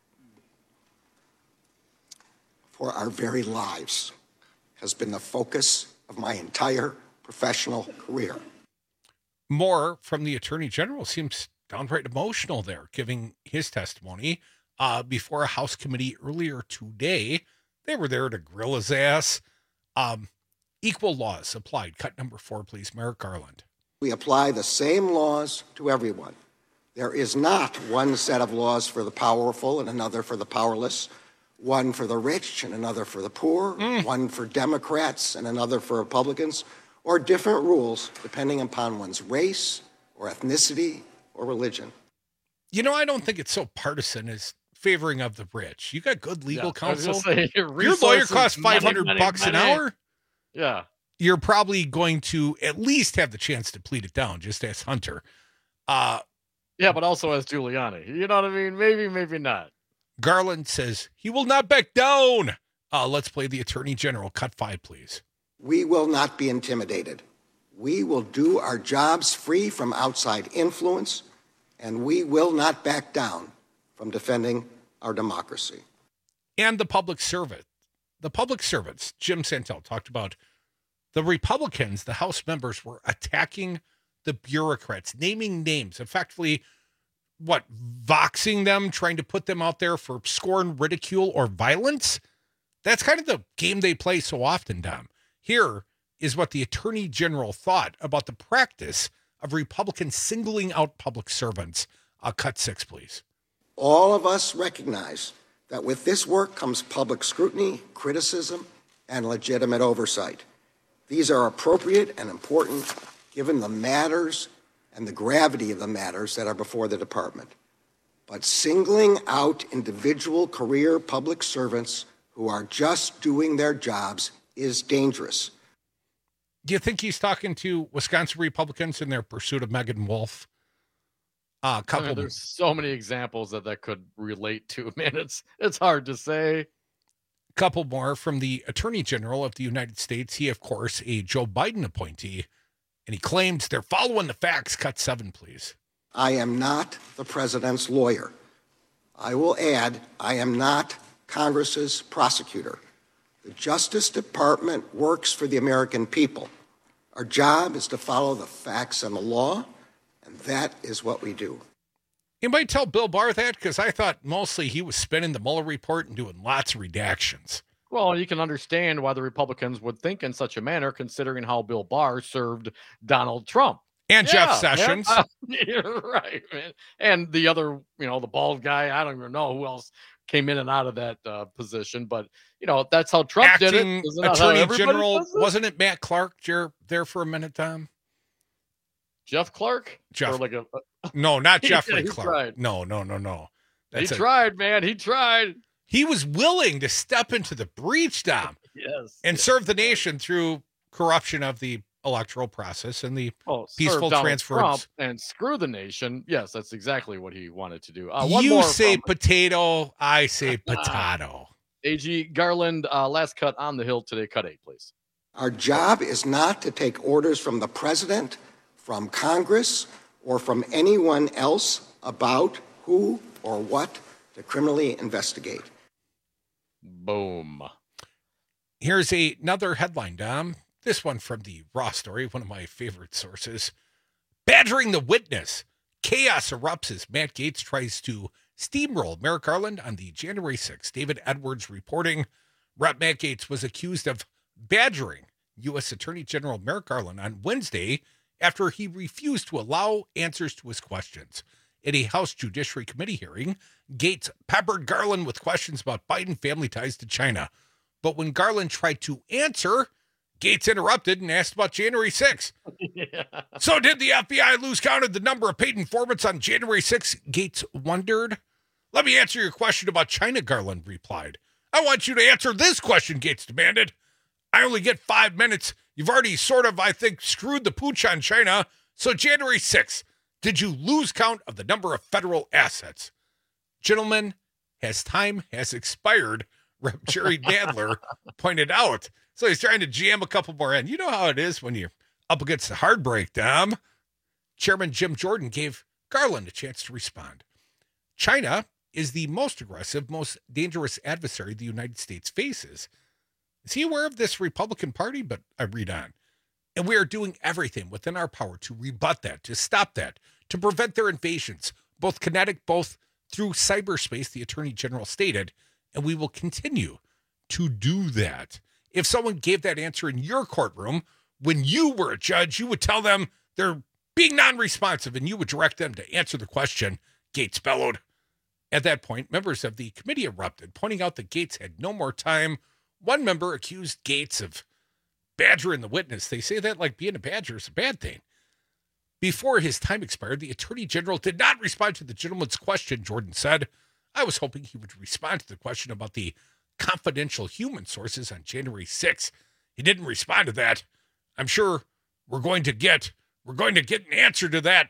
for our very lives, has been the focus of my entire professional career. More from the Attorney General. Seems downright emotional there, giving his testimony before a House committee earlier today. They were there to grill his ass. Equal laws applied. Cut number 4, please. Merrick Garland. We apply the same laws to everyone. There is not one set of laws for the powerful and another for the powerless, one for the rich and another for the poor, one for Democrats and another for Republicans, or different rules depending upon one's race or ethnicity or religion. I don't think it's so partisan as favoring of the rich. You got good legal counsel. Your lawyer costs $500 an hour. Yeah. You're probably going to at least have the chance to plead it down, just as Hunter. Yeah, but also as Giuliani. You know what I mean? Maybe not. Garland says he will not back down. Let's play the Attorney General. Cut 5, please. We will not be intimidated. We will do our jobs free from outside influence, and we will not back down from defending our democracy. And the public servants, Jim Santel talked about the Republicans, the House members were attacking the bureaucrats, naming names, effectively, voxing them, trying to put them out there for scorn, ridicule, or violence. That's kind of the game they play so often, Dom. Here is what the Attorney General thought about the practice of Republicans singling out public servants. Cut 6, please. All of us recognize that with this work comes public scrutiny, criticism, and legitimate oversight. These are appropriate and important given the matters and the gravity of the matters that are before the department. But singling out individual career public servants who are just doing their jobs is dangerous. Do you think he's talking to Wisconsin Republicans in their pursuit of Megan Wolf? There's so many examples that could relate to. Man, it's hard to say. Couple more from the Attorney General of the United States. He, of course, a Joe Biden appointee, and he claims they're following the facts. Cut 7, please. I am not the president's lawyer. I will add, I am not Congress's prosecutor. The Justice Department works for the American people. Our job is to follow the facts and the law, and that is what we do. Anybody tell Bill Barr that? Because I thought mostly he was spinning the Mueller report and doing lots of redactions. Well, you can understand why the Republicans would think in such a manner, considering how Bill Barr served Donald Trump. And Jeff Sessions. You're right, man. And the other, the bald guy, I don't even know who else came in and out of that position. But, that's how Trump Acting did it. Isn't that Attorney how everybody General, does it? wasn't it Matt Clark there for a minute, Tom? Jeff Clark? Jeff. Or like No, not Jeffrey he Clark. tried. No. He tried, man. He tried. He was willing to step into the breach, Dom. Yes. And serve the nation through corruption of the electoral process and the peaceful serve Donald transference. Trump and screw the nation. Yes, that's exactly what he wanted to do. You say potato, I say potato. AG Garland, last cut on the Hill today. Cut 8, please. Our job is not to take orders from the president, from Congress, or from anyone else about who or what to criminally investigate. Boom. Here's another headline, Dom. This one from the Raw Story, one of my favorite sources. Badgering the witness. Chaos erupts as Matt Gaetz tries to steamroll Merrick Garland on the January 6th. David Edwards reporting Rep. Matt Gaetz was accused of badgering U.S. Attorney General Merrick Garland on Wednesday after he refused to allow answers to his questions. At a House Judiciary Committee hearing, Gaetz peppered Garland with questions about Biden family ties to China. But when Garland tried to answer, Gaetz interrupted and asked about January 6th. Yeah. So did the FBI lose count of the number of paid informants on January 6th? Gaetz wondered. Let me answer your question about China, Garland replied. I want you to answer this question, Gaetz demanded. I only get 5 minutes. You've already sort of, I think, screwed the pooch on China. So January 6th, did you lose count of the number of federal assets? Gentlemen, as time has expired, Rep. Jerry Nadler pointed out. So he's trying to jam a couple more in. You know how it is when you're up against the hard break, Dom. Chairman Jim Jordan gave Garland a chance to respond. China is the most aggressive, most dangerous adversary the United States faces. Is he aware of this Republican Party? But I read on. And we are doing everything within our power to rebut that, to stop that, to prevent their invasions, both kinetic, both through cyberspace, the Attorney General stated, and we will continue to do that. If someone gave that answer in your courtroom, when you were a judge, you would tell them they're being non-responsive and you would direct them to answer the question, Gaetz bellowed. At that point, members of the committee erupted, pointing out that Gaetz had no more time. One member accused Gaetz of badgering the witness. They say that like being a badger is a bad thing. Before his time expired, the Attorney General did not respond to the gentleman's question, Jordan said. I was hoping he would respond to the question about the confidential human sources on January 6th. He didn't respond to that. I'm sure we're going to get an answer to that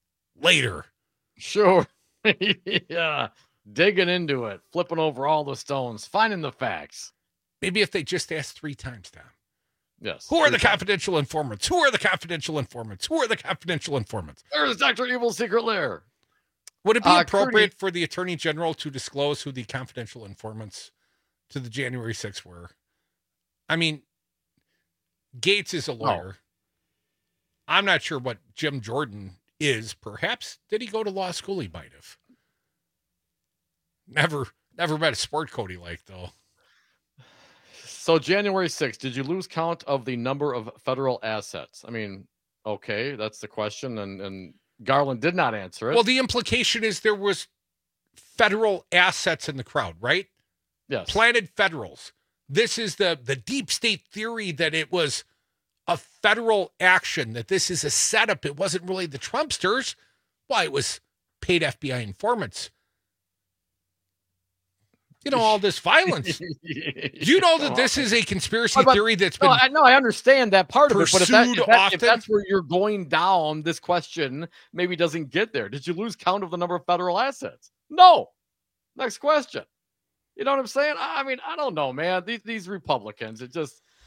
later. Sure. Yeah. Digging into it, flipping over all the stones, finding the facts. Maybe if they just asked 3 times, Tom. Yes. Who are the confidential informants? Who are the confidential informants? Who are the confidential informants? There's Dr. Evil's secret lair. Would it be appropriate for the Attorney General to disclose who the confidential informants to the January 6th were? I mean, Gaetz is a lawyer. I'm not sure what Jim Jordan is. Perhaps did he go to law school? He might have. Never met a sport coat he liked, though. So January 6th, did you lose count of the number of federal assets? I mean, okay, that's the question. And Garland did not answer it. Well, the implication is there was federal assets in the crowd, right? Yes. Planted federals. This is the deep state theory that it was a federal action, that this is a setup. It wasn't really the Trumpsters. Why, it was paid FBI informants. You know, all this violence. Do you know that this is a conspiracy theory that's been I understand that part of it, but if that's where you're going down, this question maybe doesn't get there. Did you lose count of the number of federal assets? No. Next question. You know what I'm saying? I mean, I don't know, man. These Republicans, it's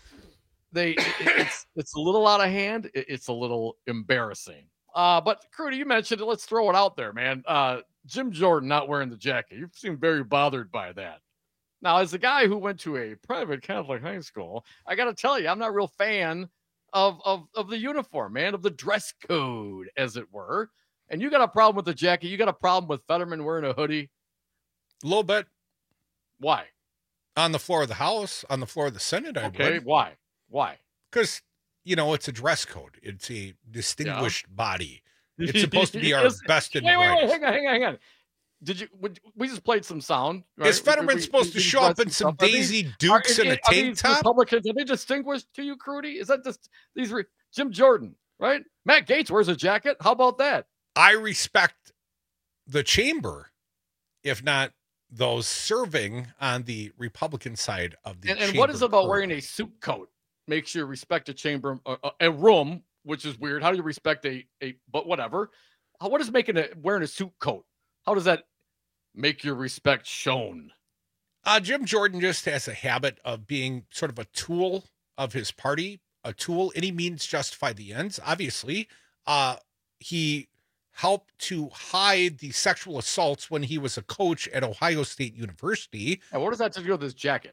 a little out of hand. It's a little embarrassing. But Crudy, you mentioned it. Let's throw it out there, man. Jim Jordan not wearing the jacket. You seem very bothered by that. Now, as a guy who went to a private Catholic high school, I got to tell you, I'm not a real fan of the uniform, man, of the dress code, as it were. And you got a problem with the jacket. You got a problem with Fetterman wearing a hoodie. A little bit. Why? On the floor of the House, on the floor of the Senate, I Okay, would. Why? Because, you know, it's a dress code. It's a distinguished body. It's supposed to be our best and brightest. Wait, hang on. We just played some sound. Right? Is Fetterman supposed to show up in some Daisy Dukes and a tank top? Republicans, are they distinguished to you, Crudy? Is that just Jim Jordan, right? Matt Gaetz wears a jacket. How about that? I respect the chamber, if not those serving on the Republican side of the chamber. And what is it about wearing a suit coat makes you respect a chamber, a room, which is weird. How do you respect but whatever. What is wearing a suit coat? How does that make your respect shown? Jim Jordan just has a habit of being sort of a tool of his party, any means justify the ends. Obviously, he helped to hide the sexual assaults when he was a coach at Ohio State University. And what does that have to do with his jacket?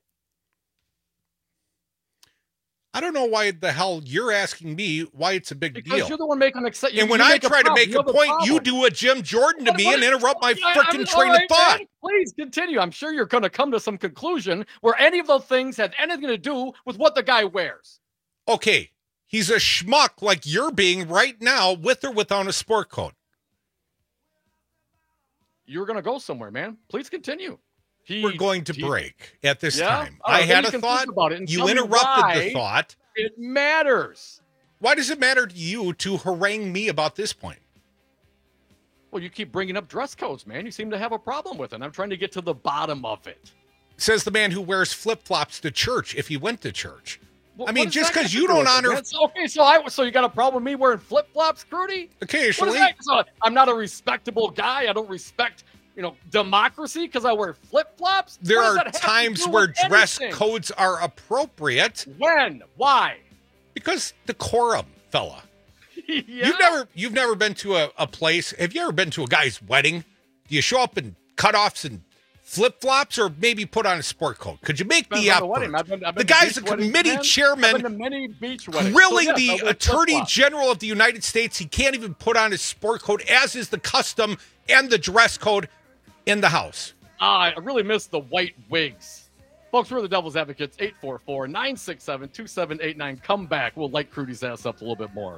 I don't know why the hell you're asking me why it's a big deal. Because you're the one making and when I try to make a point, you do a Jim Jordan to me and interrupt my freaking train of thought. Man, please continue. I'm sure you're going to come to some conclusion where any of those things have anything to do with what the guy wears. Okay, he's a schmuck like you're being right now, with or without a sport coat. You're going to go somewhere, man. Please continue. We're going to break at this time. I had a thought. About it and you interrupted the thought. It matters. Why does it matter to you to harangue me about this point? Well, you keep bringing up dress codes, man. You seem to have a problem with it. I'm trying to get to the bottom of it. Says the man who wears flip-flops to church if he went to church. Well, I mean, just because you don't honor... Okay, so you got a problem with me wearing flip-flops, Crudy? Occasionally. I'm not a respectable guy. I don't respect... democracy because I wear flip-flops? There are times where dress codes are appropriate. When? Why? Because decorum, fella. Yeah. You've never been to a place. Have you ever been to a guy's wedding? Do you show up in cutoffs and flip-flops or maybe put on a sport coat? Could you make the effort? The guy's a committee chairman grilling the attorney general of the United States. He can't even put on his sport coat, as is the custom and the dress code in the House. I really miss the white wigs. Folks, we're the Devil's Advocates, 844-967-2789. Come back. We'll light Crudy's ass up a little bit more.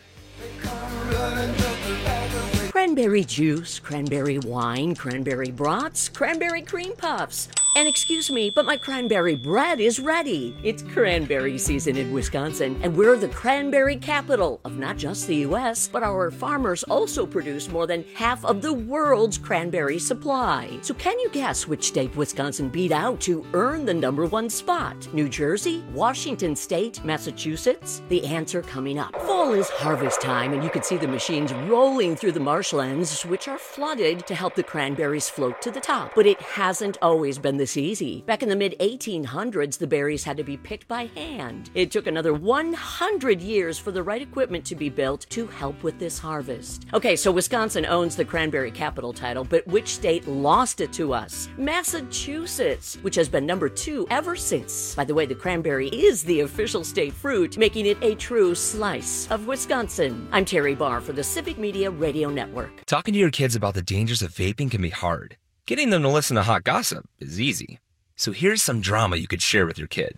Cranberry juice, cranberry wine, cranberry brats, cranberry cream puffs. And excuse me, but my cranberry bread is ready. It's cranberry season in Wisconsin, and we're the cranberry capital of not just the U.S., but our farmers also produce more than half of the world's cranberry supply. So can you guess which state Wisconsin beat out to earn the #1 spot? New Jersey, Washington State, Massachusetts? The answer coming up. Fall is harvest time, and you can see the machines rolling through the marshlands, which are flooded to help the cranberries float to the top. But it hasn't always been this easy. Back in the mid-1800s, the berries had to be picked by hand. It took another 100 years for the right equipment to be built to help with this harvest. Okay, so Wisconsin owns the cranberry capital title, but which state lost it to us? Massachusetts, which has been #2 ever since. By the way, the cranberry is the official state fruit, making it a true slice of Wisconsin. I'm Terry Barr for the Civic Media Radio Network. Talking to your kids about the dangers of vaping can be hard. Getting them to listen to hot gossip is easy. So here's some drama you could share with your kid.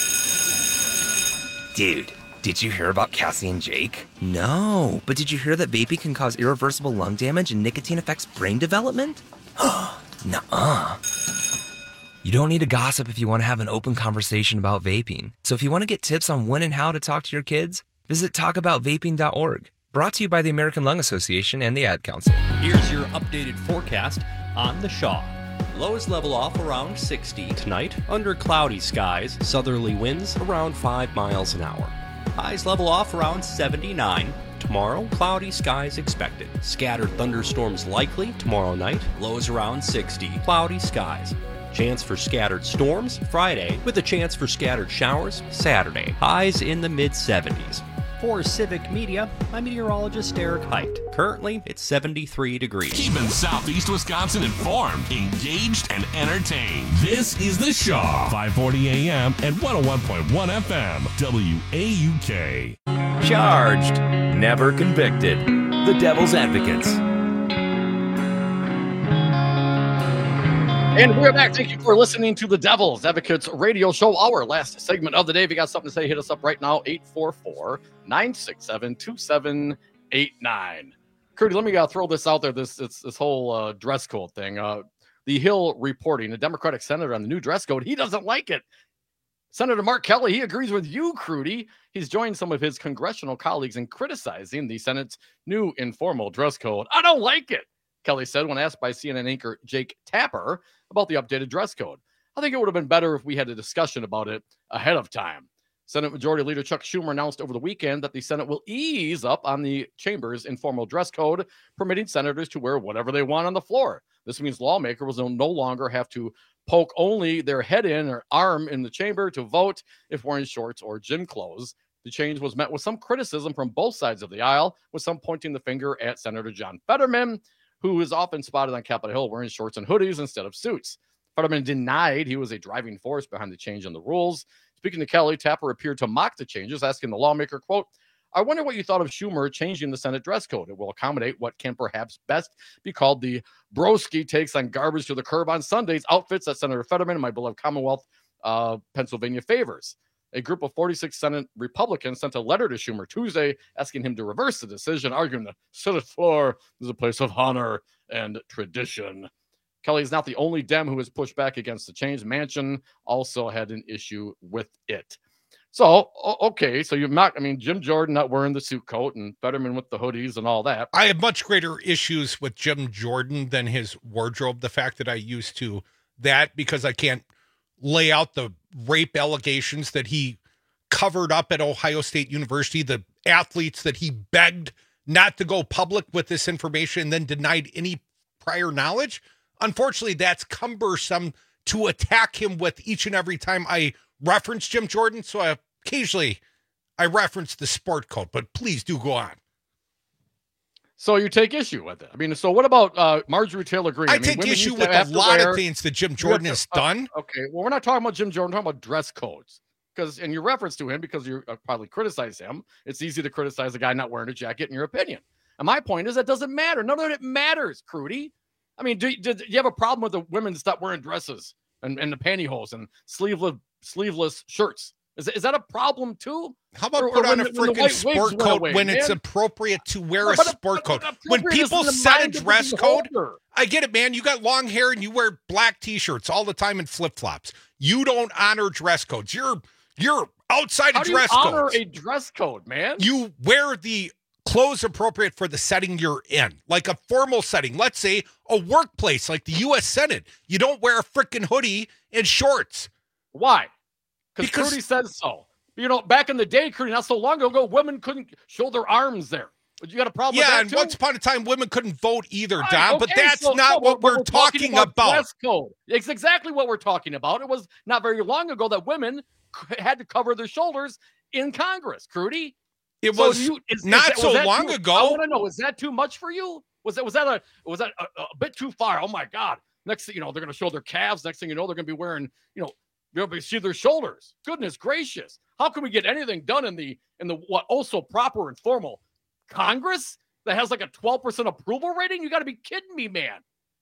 Dude, did you hear about Cassie and Jake? No, but did you hear that vaping can cause irreversible lung damage and nicotine affects brain development? Nuh-uh. You don't need to gossip if you want to have an open conversation about vaping. So if you want to get tips on when and how to talk to your kids, visit talkaboutvaping.org. Brought to you by the American Lung Association and the Ad Council. Here's your updated forecast on the Shaw. Lows level off around 60 tonight under cloudy skies, southerly winds around 5 miles an hour. Highs level off around 79. Tomorrow, cloudy skies expected. Scattered thunderstorms likely tomorrow night, lows around 60, cloudy skies. Chance for scattered storms Friday, with a chance for scattered showers Saturday. Highs in the mid-70s. For Civic Media, I'm meteorologist Eric Height. Currently, it's 73 degrees. Keeping Southeast Wisconsin informed, engaged, and entertained. This is The Shaw, 540 AM and 101.1 FM, WAUK. Charged, never convicted. The Devil's Advocates. And we're back. Thank you for listening to the Devil's Advocates radio show. Our last segment of the day. If you got something to say, hit us up right now. 844-967-2789. Curdy, let me throw this out there. This whole dress code thing. The Hill reporting, a Democratic senator on the new dress code, he doesn't like it. Senator Mark Kelly, he agrees with you, Crudy. He's joined some of his congressional colleagues in criticizing the Senate's new informal dress code. I don't like it, Kelly said when asked by CNN anchor Jake Tapper about the updated dress code. I think it would have been better if we had a discussion about it ahead of time. Senate Majority Leader Chuck Schumer announced over the weekend that the Senate will ease up on the chamber's informal dress code, permitting senators to wear whatever they want on the floor. This means lawmakers will no longer have to poke only their head in or arm in the chamber to vote if wearing shorts or gym clothes. The change was met with some criticism from both sides of the aisle, with some pointing the finger at Senator John Fetterman, who is often spotted on Capitol Hill wearing shorts and hoodies instead of suits. Fetterman denied he was a driving force behind the change in the rules. Speaking to Kelly, Tapper appeared to mock the changes, asking the lawmaker, quote, I wonder what you thought of Schumer changing the Senate dress code. It will accommodate what can perhaps best be called the broski takes on garbage to the curb on Sundays outfits that Senator Fetterman and my beloved Commonwealth, Pennsylvania favors. A group of 46 Senate Republicans sent a letter to Schumer Tuesday asking him to reverse the decision, arguing the Senate floor is a place of honor and tradition. Kelly is not the only Dem who has pushed back against the change. Manchin also had an issue with it. So, okay, so you're not, Jim Jordan not wearing the suit coat and Fetterman with the hoodies and all that. I have much greater issues with Jim Jordan than his wardrobe. The fact that I used to that because I can't lay out the rape allegations that he covered up at Ohio State University, the athletes that he begged not to go public with this information and then denied any prior knowledge. Unfortunately, that's cumbersome to attack him with each and every time I reference Jim Jordan. So occasionally I reference the sport code, but please do go on. So you take issue with it. So what about Marjorie Taylor Greene? I take issue with a lot of things that Jim Jordan has done. Okay, well, we're not talking about Jim Jordan, we're talking about dress codes. And your reference to him, because you probably criticize him, it's easy to criticize a guy not wearing a jacket, in your opinion. And my point is that doesn't matter. None of it matters, Crudy. Do you have a problem with the women that stop wearing dresses and the pantyhose and sleeveless shirts? Is that a problem too? How about put on a freaking sport coat when it's appropriate to wear a sport coat? When people set a dress code, I get it, man. You got long hair and you wear black t-shirts all the time and flip-flops. You don't honor dress codes. You're outside of dress codes. How do you honor a dress code, man? You wear the clothes appropriate for the setting you're in, like a formal setting. Let's say a workplace like the U.S. Senate. You don't wear a freaking hoodie and shorts. Why? Because Crudy says so. Back in the day, Crudy, not so long ago, women couldn't show their arms there. But you got a problem with that, and once upon a time, women couldn't vote either, Don, but that's not what we're talking about. Dress code. It's exactly what we're talking about. It was not very long ago that women had to cover their shoulders in Congress, Crudy. It was not so long ago. I want to know, is that too much for you? Was that a bit too far? Oh my God! Next thing you know, they're going to show their calves. Next thing you know, they're going to be wearing, you'll be see their shoulders. Goodness gracious! How can we get anything done in the what also proper and formal Congress that has like a 12% approval rating? You got to be kidding me, man.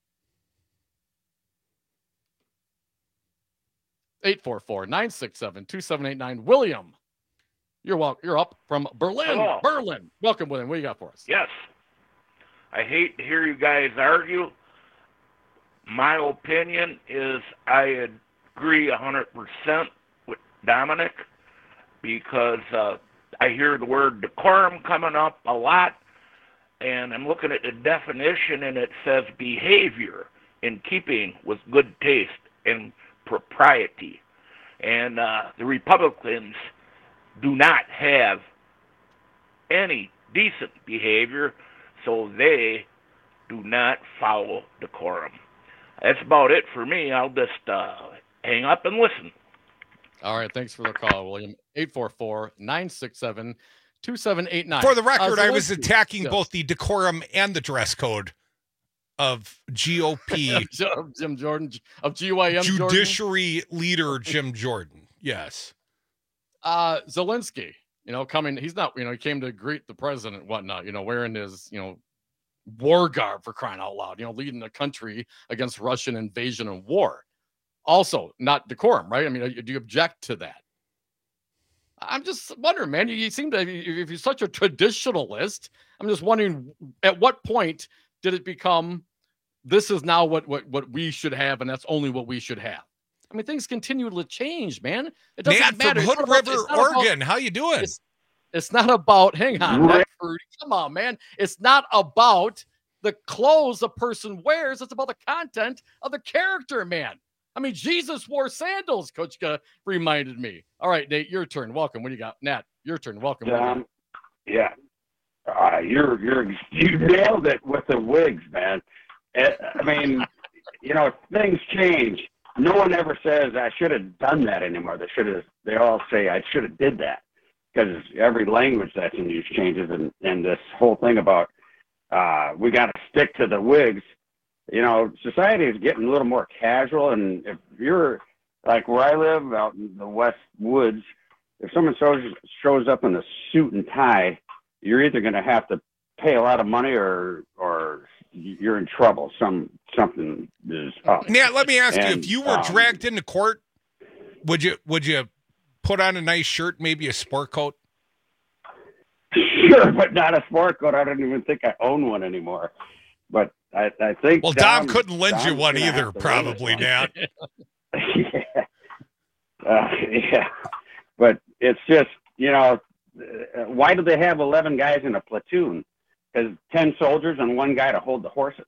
844-967-2789. William. You're up from Berlin. Hello. Berlin. Welcome, William. What do you got for us? Yes. I hate to hear you guys argue. My opinion is I agree 100% with Dominic because I hear the word decorum coming up a lot, and I'm looking at the definition, and it says behavior in keeping with good taste and propriety. And the Republicans do not have any decent behavior, so they do not follow decorum. That's about it for me. I'll just hang up and listen. All right, thanks for the call, William. 844-967-2789. For the record, I was attacking both the decorum and the dress code of GOP. Jim Jordan, of GYM Judiciary leader Jim Jordan. Yes. Zelensky, coming, he's not, he came to greet the president and whatnot, wearing his, war garb, for crying out loud, leading the country against Russian invasion and war. Also, not decorum, right? I mean, do you object to that? I'm just wondering, man, you seem to, if you're such a traditionalist, I'm just wondering at what point did it become, this is now what we should have, and that's only what we should have. I mean, things continue to change, man. It doesn't Nat matter. from Hood River, Oregon. How you doing? It's not about, hang on, Nat Fruity, come on, man. It's not about the clothes a person wears. It's about the content of the character, man. I mean, Jesus wore sandals, Kochka reminded me. All right, Nate, your turn. Welcome. What do you got? Nat, your turn. Welcome. Yeah. You nailed it with the wigs, man. I mean, things change. No one ever says I should have done that anymore. They all say I should have did that, because every language that's in use changes, and this whole thing about we got to stick to the wigs. Society is getting a little more casual, and if you're like where I live out in the West Woods, if someone shows up in a suit and tie, you're either going to have to pay a lot of money or you're in trouble. Something is up. Nat, let me ask you, if you were dragged into court, would you put on a nice shirt, maybe a sport coat? Sure, but not a sport coat. I don't even think I own one anymore. But I think... Well, Dom couldn't lend you one either, probably, Nat. Yeah. But it's just, why do they have 11 guys in a platoon? Because 10 soldiers and one guy to hold the horses.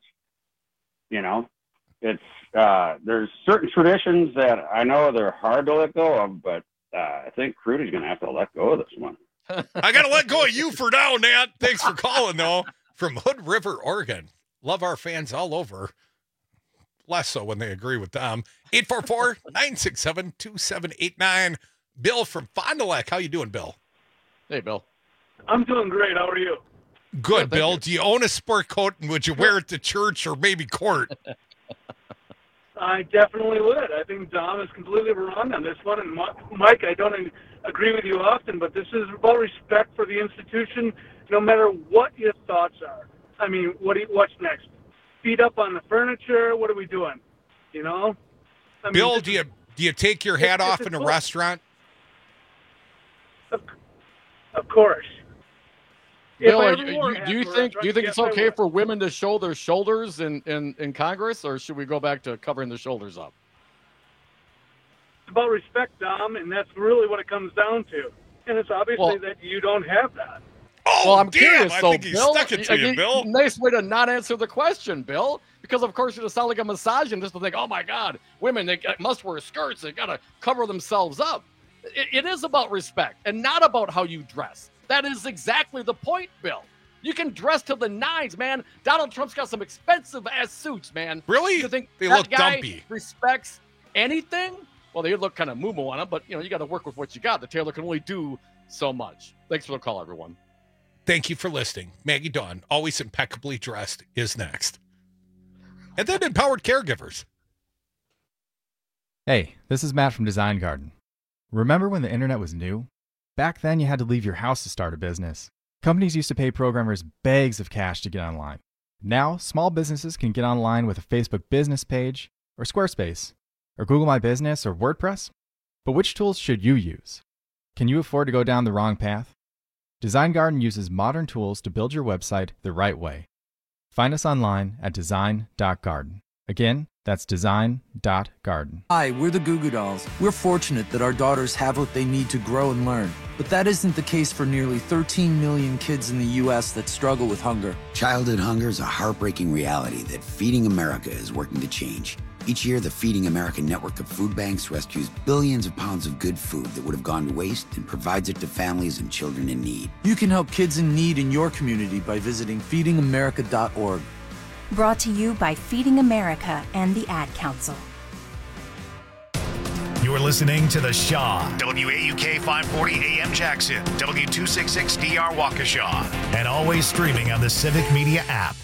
It's there's certain traditions that I know they're hard to let go of, but I think Crudy's going to have to let go of this one. I got to let go of you for now, Nat. Thanks for calling, though, from Hood River, Oregon. Love our fans all over. Less so when they agree with Dom. 844-967-2789. Bill from Fond du Lac. How you doing, Bill? Hey, Bill. I'm doing great. How are you? Good, Bill. Do you own a sport coat, and would you wear it to church or maybe court? I definitely would. I think Dom is completely wrong on this one. And Mike, I don't agree with you often, but this is about respect for the institution, no matter what your thoughts are. I mean, what's next? Feet up on the furniture? What are we doing? Bill, do you take your hat off in a restaurant? Of course. Bill, do you think it's okay for women to show their shoulders in Congress, or should we go back to covering the shoulders up? It's about respect, Dom, and that's really what it comes down to. And it's obviously that you don't have that. Well, I'm curious, I though, think he's Bill. stuck it to you, Bill. Nice way to not answer the question, Bill. Because, of course, you're to sound like a misogynist to think, oh, my God, women, they must wear skirts. They got to cover themselves up. It is about respect and not about how you dress. That is exactly the point, Bill. You can dress to the nines, man. Donald Trump's got some expensive-ass suits, man. Really? You think they that look guy dumpy. Respects anything? Well, they look kind of moo-moo on them, but, you got to work with what you got. The tailor can only do so much. Thanks for the call, everyone. Thank you for listening. Maggie Dawn, always impeccably dressed, is next. And then Empowered Caregivers. Hey, this is Matt from Design Garden. Remember when the internet was new? Back then, you had to leave your house to start a business. Companies used to pay programmers bags of cash to get online. Now, small businesses can get online with a Facebook business page, or Squarespace, or Google My Business, or WordPress. But which tools should you use? Can you afford to go down the wrong path? Design Garden uses modern tools to build your website the right way. Find us online at design.garden. Again, that's design.garden. Hi, we're the Goo Goo Dolls. We're fortunate that our daughters have what they need to grow and learn. But that isn't the case for nearly 13 million kids in the U.S. that struggle with hunger. Childhood hunger is a heartbreaking reality that Feeding America is working to change. Each year, the Feeding America network of food banks rescues billions of pounds of good food that would have gone to waste and provides it to families and children in need. You can help kids in need in your community by visiting feedingamerica.org. Brought to you by Feeding America and the Ad Council. You're listening to The Shaw, WAUK 540 AM Jackson, W266DR Waukesha, and always streaming on the Civic Media app.